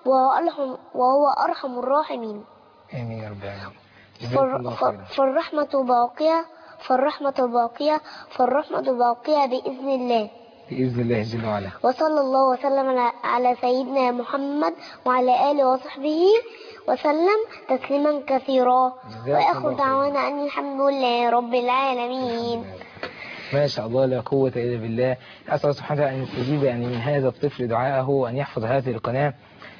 وهو أرحم الراحمين. آمين يا رب العالمين. فالر... فالرحمة باقية فالرحمة باقية فالرحمة باقية بإذن الله. بإذن الله جل وعلا. وصلى الله وسلم على سيدنا محمد وعلى آله وصحبه وسلم تسليما كثيرا. وآخر دعوانا أن الحمد لله رب العالمين. ما شاء الله لا قوة إلا بالله. أسأل الله سبحانه وتعالى أن يستجيب يعني من هذا الطفل دعاءه وأن يحفظ هذه القناة.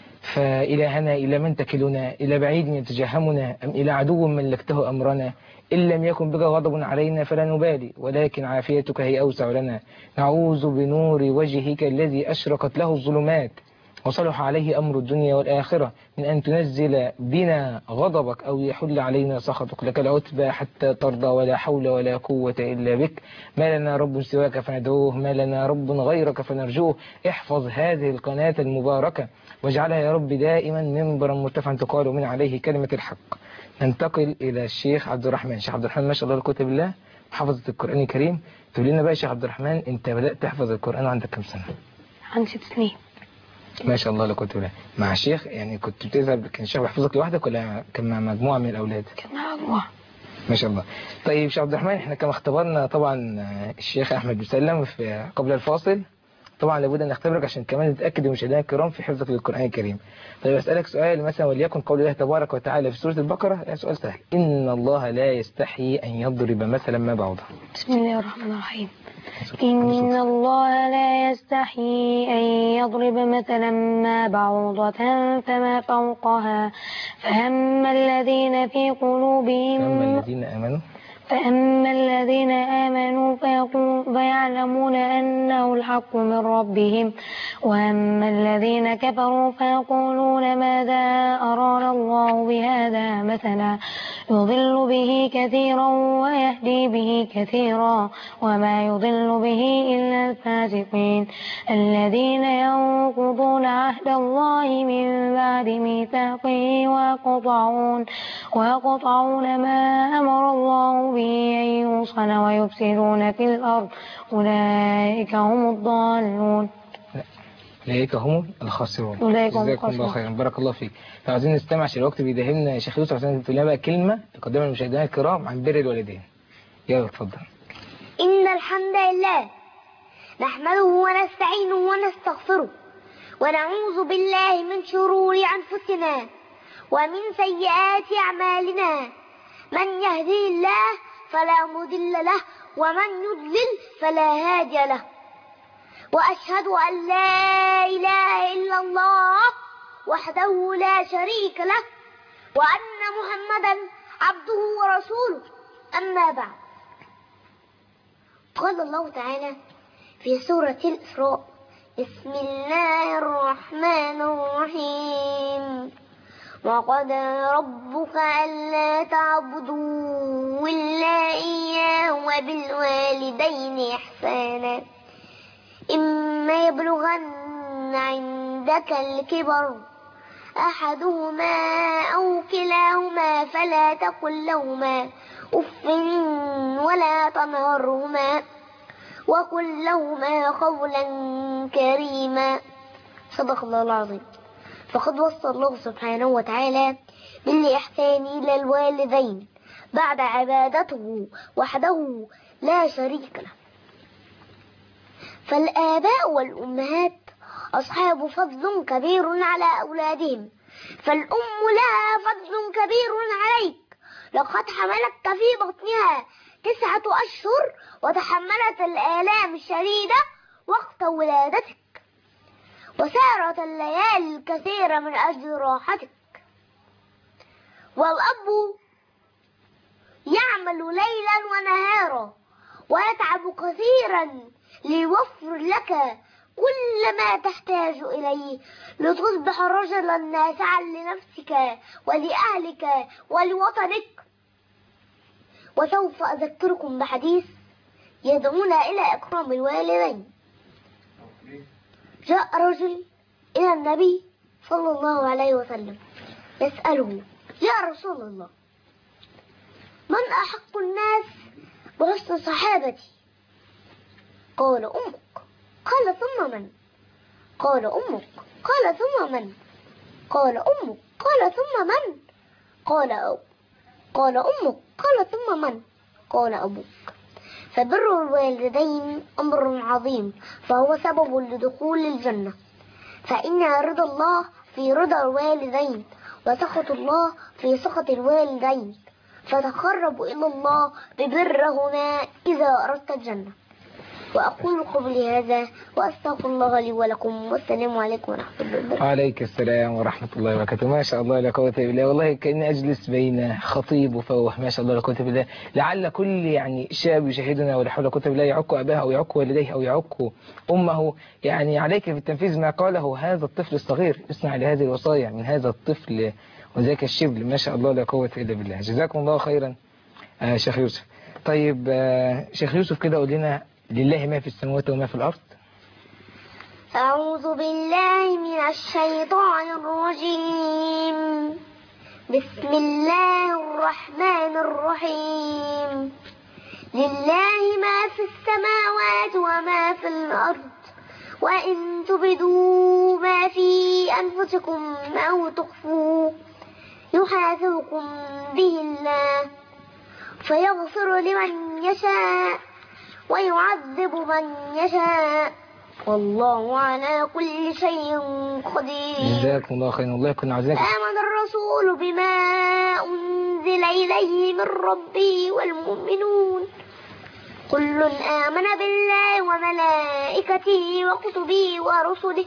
فإلهنا إلى من تكلنا؟ إلى بعيد يتجهمنا أم إلى عدو ملكته أمرنا؟ إن لم يكن بك غضب علينا فلا نبالي، ولكن عافيتك هي أوسع لنا. نعوذ بنور وجهك الذي أشرقت له الظلمات وصلح عليه أمر الدنيا والآخرة من أن تنزل بنا غضبك أو يحل علينا سخطك. لك العتبى حتى ترضى ولا حول ولا قوة إلا بك. ما لنا رب سواك فندعوه، ما لنا رب غيرك فنرجوه. احفظ هذه القناة المباركة واجعلها يا رب دائما منبرا مرتفعا تقال من عليه كلمة الحق. ننتقل إلى الشيخ عبد الرحمن. الشيخ عبد الرحمن ما شاء الله لا قوة إلا بالله حفظة القرآن الكريم. تقول لنا بقى يا شيخ عبد الرحمن أنت بدأت تحفظ القرآن وعندك كم سنة؟ عندي ست سنين. ما شاء الله لا قوة إلا بالله. مع الشيخ يعني كنت بتذهب كان الشيخ بيحفظك لوحدك ولا كان مع مجموعة من الأولاد؟ كان مع مجموعة. ما شاء الله. طيب شيخ عبد الرحمن احنا كما اختبرنا طبعا الشيخ أحمد مسلم في قبل الفاصل، طبعا لابد ان نختبرك عشان كمان نتاكد مشاهدينا الكرام في حفظك للقران الكريم. طيب اسالك سؤال مثلا وليكن قول الله تبارك وتعالى في سوره البقره، سؤال سهل: ان الله لا يستحيي ان يضرب مثلا ما بعوضه. بسم الله الرحمن الرحيم. إن الله لا يستحيي أن يضرب مثلا ما بعوضة فما فوقها فأما الذين في قلوبهم فأما الذين آمنوا فأما الذين آمنوا فيعلمون أنه الحق من ربهم وأما الذين كفروا فيقولون ماذا أرانا الله بهذا مثلا يضل به كثيرا ويهدي به كثيرا وما يضل به إلا الفاسقين الذين ينقضون عهد الله من بعد ميثاقه ويقطعون ويقطعون ما أمر الله به أن يوصل ويفسدون في الأرض أولئك هم الضالون. أولئك هم الخاسرون. أولئك هم جزاكم الله الخاسرون. خيرا، بارك الله فيك. عايزين نستمع عشان الوقت بيداهمنا يا شيخ يوسف، عشان تقول لنا بقى كلمة تقدم للمشاهدين الكرام عن بر الوالدين. يلا اتفضل. إن الحمد لله نحمده ونستعينه ونستغفره ونعوذ بالله من شرور أنفسنا ومن سيئات أعمالنا. من يهدي الله فلا مضل له ومن يضلل فلا هادي له. وأشهد أن لا إله إلا الله وحده لا شريك له وأن محمدا عبده ورسوله. أما بعد، قال الله تعالى في سورة الإسراء: بسم الله الرحمن الرحيم. وقضى ربك ألا تعبدوا إلا إياه وبالوالدين إحسانا إما يبلغن عندك الكبر أحدهما أو كلاهما فلا تقل لهما أف ولا تنهرهما وقل لهما قولا كريما. صدق الله العظيم. فقد وصى الله سبحانه وتعالى بالإحسان إلى الوالدين بعد عبادته وحده لا شريك له. فالآباء والأمهات أصحاب فضل كبير على أولادهم، فالأم لها فضل كبير عليك. لقد حملتك في بطنها تسعة أشهر وتحملت الآلام الشديدة وقت ولادتك، وسارت الليالي الكثيرة من أجل راحتك. والأب يعمل ليلا ونهارا ويتعب كثيرا ليوفر لك كل ما تحتاج إليه لتصبح رجلا نافعا لنفسك ولأهلك ولوطنك. وسوف أذكركم بحديث يدعونا إلى إكرام الوالدين. جاء رجل إلى النبي صلى الله عليه وسلم يسأله: يا رسول الله، من أحق الناس بحسن صحابتي؟ قال: أمك. قال: ثم من؟ قال: أمك. قال: ثم من؟ قال: أمك. قال: ثم من؟ قال: أو قال: أمك. قال: ثم من؟ قال: أبوك. فبر الوالدين أمر عظيم، فهو سبب لدخول الجنة، فإن رضا الله في رضا الوالدين وسخط الله في سخط الوالدين، فتقرب إلى الله ببرهما إذا أردت الجنة. وأقول قبل هذا وأستغفر الله لي ولكم، والسلام عليكم ورحمة الله وبركاته. وعليك السلام ورحمة الله وبركاته. ما شاء الله لا قوة إلا بالله، والله كأني أجلس بين خطيب وفوح. ما شاء الله لا قوة إلا بالله. لعل كل يعني شاب يشاهدنا ولا حول ولا قوة إلا بالله يعق أباه أو يعق والديه أو يعق أمه، يعني عليك في التنفيذ ما قاله هذا الطفل الصغير. اسمع لهذه الوصايا من هذا الطفل وذاك الشبل. ما شاء الله لا قوة إلا بالله. جزاكم الله خيرا آه شيخ يوسف. طيب آه شيخ يوسف كده قول لنا: لله ما في السماوات وما في الأرض. أعوذ بالله من الشيطان الرجيم. بسم الله الرحمن الرحيم. لله ما في السماوات وما في الأرض، وإن تبدوا ما في أنفسكم أو تخفوه يحاسبكم به الله فيغفر لمن يشاء ويعذب من يشاء، والله على كل شيء قدير. جزاكم الله خيرا. والله كنا عايزينك. آمن الرسول بما أنزل إليه من ربه والمؤمنون كل آمن بالله وملائكته وكتبه ورسله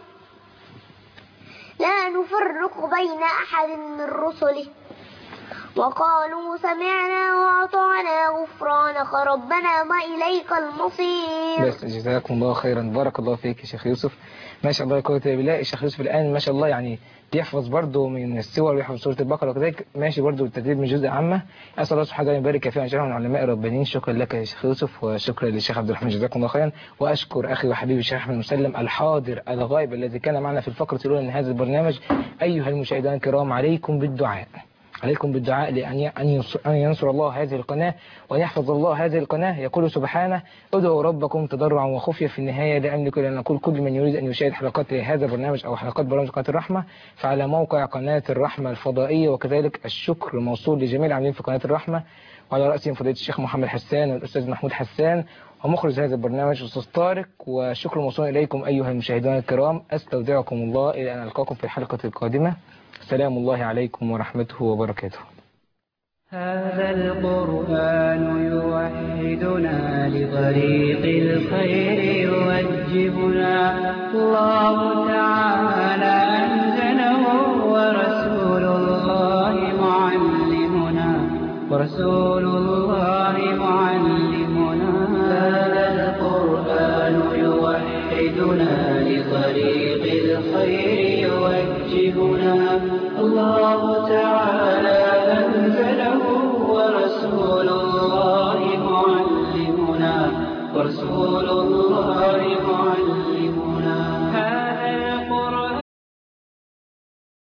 لا نفرق بين أحد من رسله وقالوا سمعنا وأطعنا غفرانك ربنا وإليك المصير. بس جزاكم الله خيرا. بارك الله فيك يا شيخ يوسف. ما شاء الله لا قوة الا بالله. الشيخ يوسف الآن ما شاء الله يعني بيحفظ برضه من السور ويحفظ سورة البقرة وكذلك ماشي برضه بالتدريب من جزء عامة. أسأل الله سبحانه وتعالى يبارك فيه ويجعله من علماء الربانيين. شكرا لك يا شيخ يوسف وشكرا للشيخ عبد الرحمن. جزاكم الله خيرا. وأشكر أخي وحبيبي الشيخ أحمد مسلم الحاضر الغائب الذي كان معنا في الفقرة الأولى من هذا البرنامج. أيها المشاهدين الكرام عليكم بالدعاء عليكم بالدعاء لأن أن ينصر الله هذه القناة وأن يحفظ الله هذه القناة. يقول سبحانه ادعوا ربكم تضرعا وخفية. في النهاية لا أملك إلا أن أقول كل من يريد أن يشاهد حلقات هذا البرنامج أو حلقات برامج قناة الرحمة فعلى موقع قناة الرحمة الفضائية، وكذلك الشكر موصول لجميع العاملين في قناة الرحمة وعلى رأسهم فضيلة الشيخ محمد حسان والأستاذ محمود حسان ومخرج هذا البرنامج أستاذ طارق. وشكر موصول إليكم أيها المشاهدون الكرام. أستودعكم الله إلى أن ألقاكم في الحلقة القادمة. سلام الله عليكم ورحمته وبركاته. هذا القرآن يوحدنا لطريق الخير يوجهنا. الله تعالى أنزله ورسول الله معلمنا ورسول الله معلمنا. هذا القرآن يوحدنا لطريق الخير يوجهنا. الله تعالى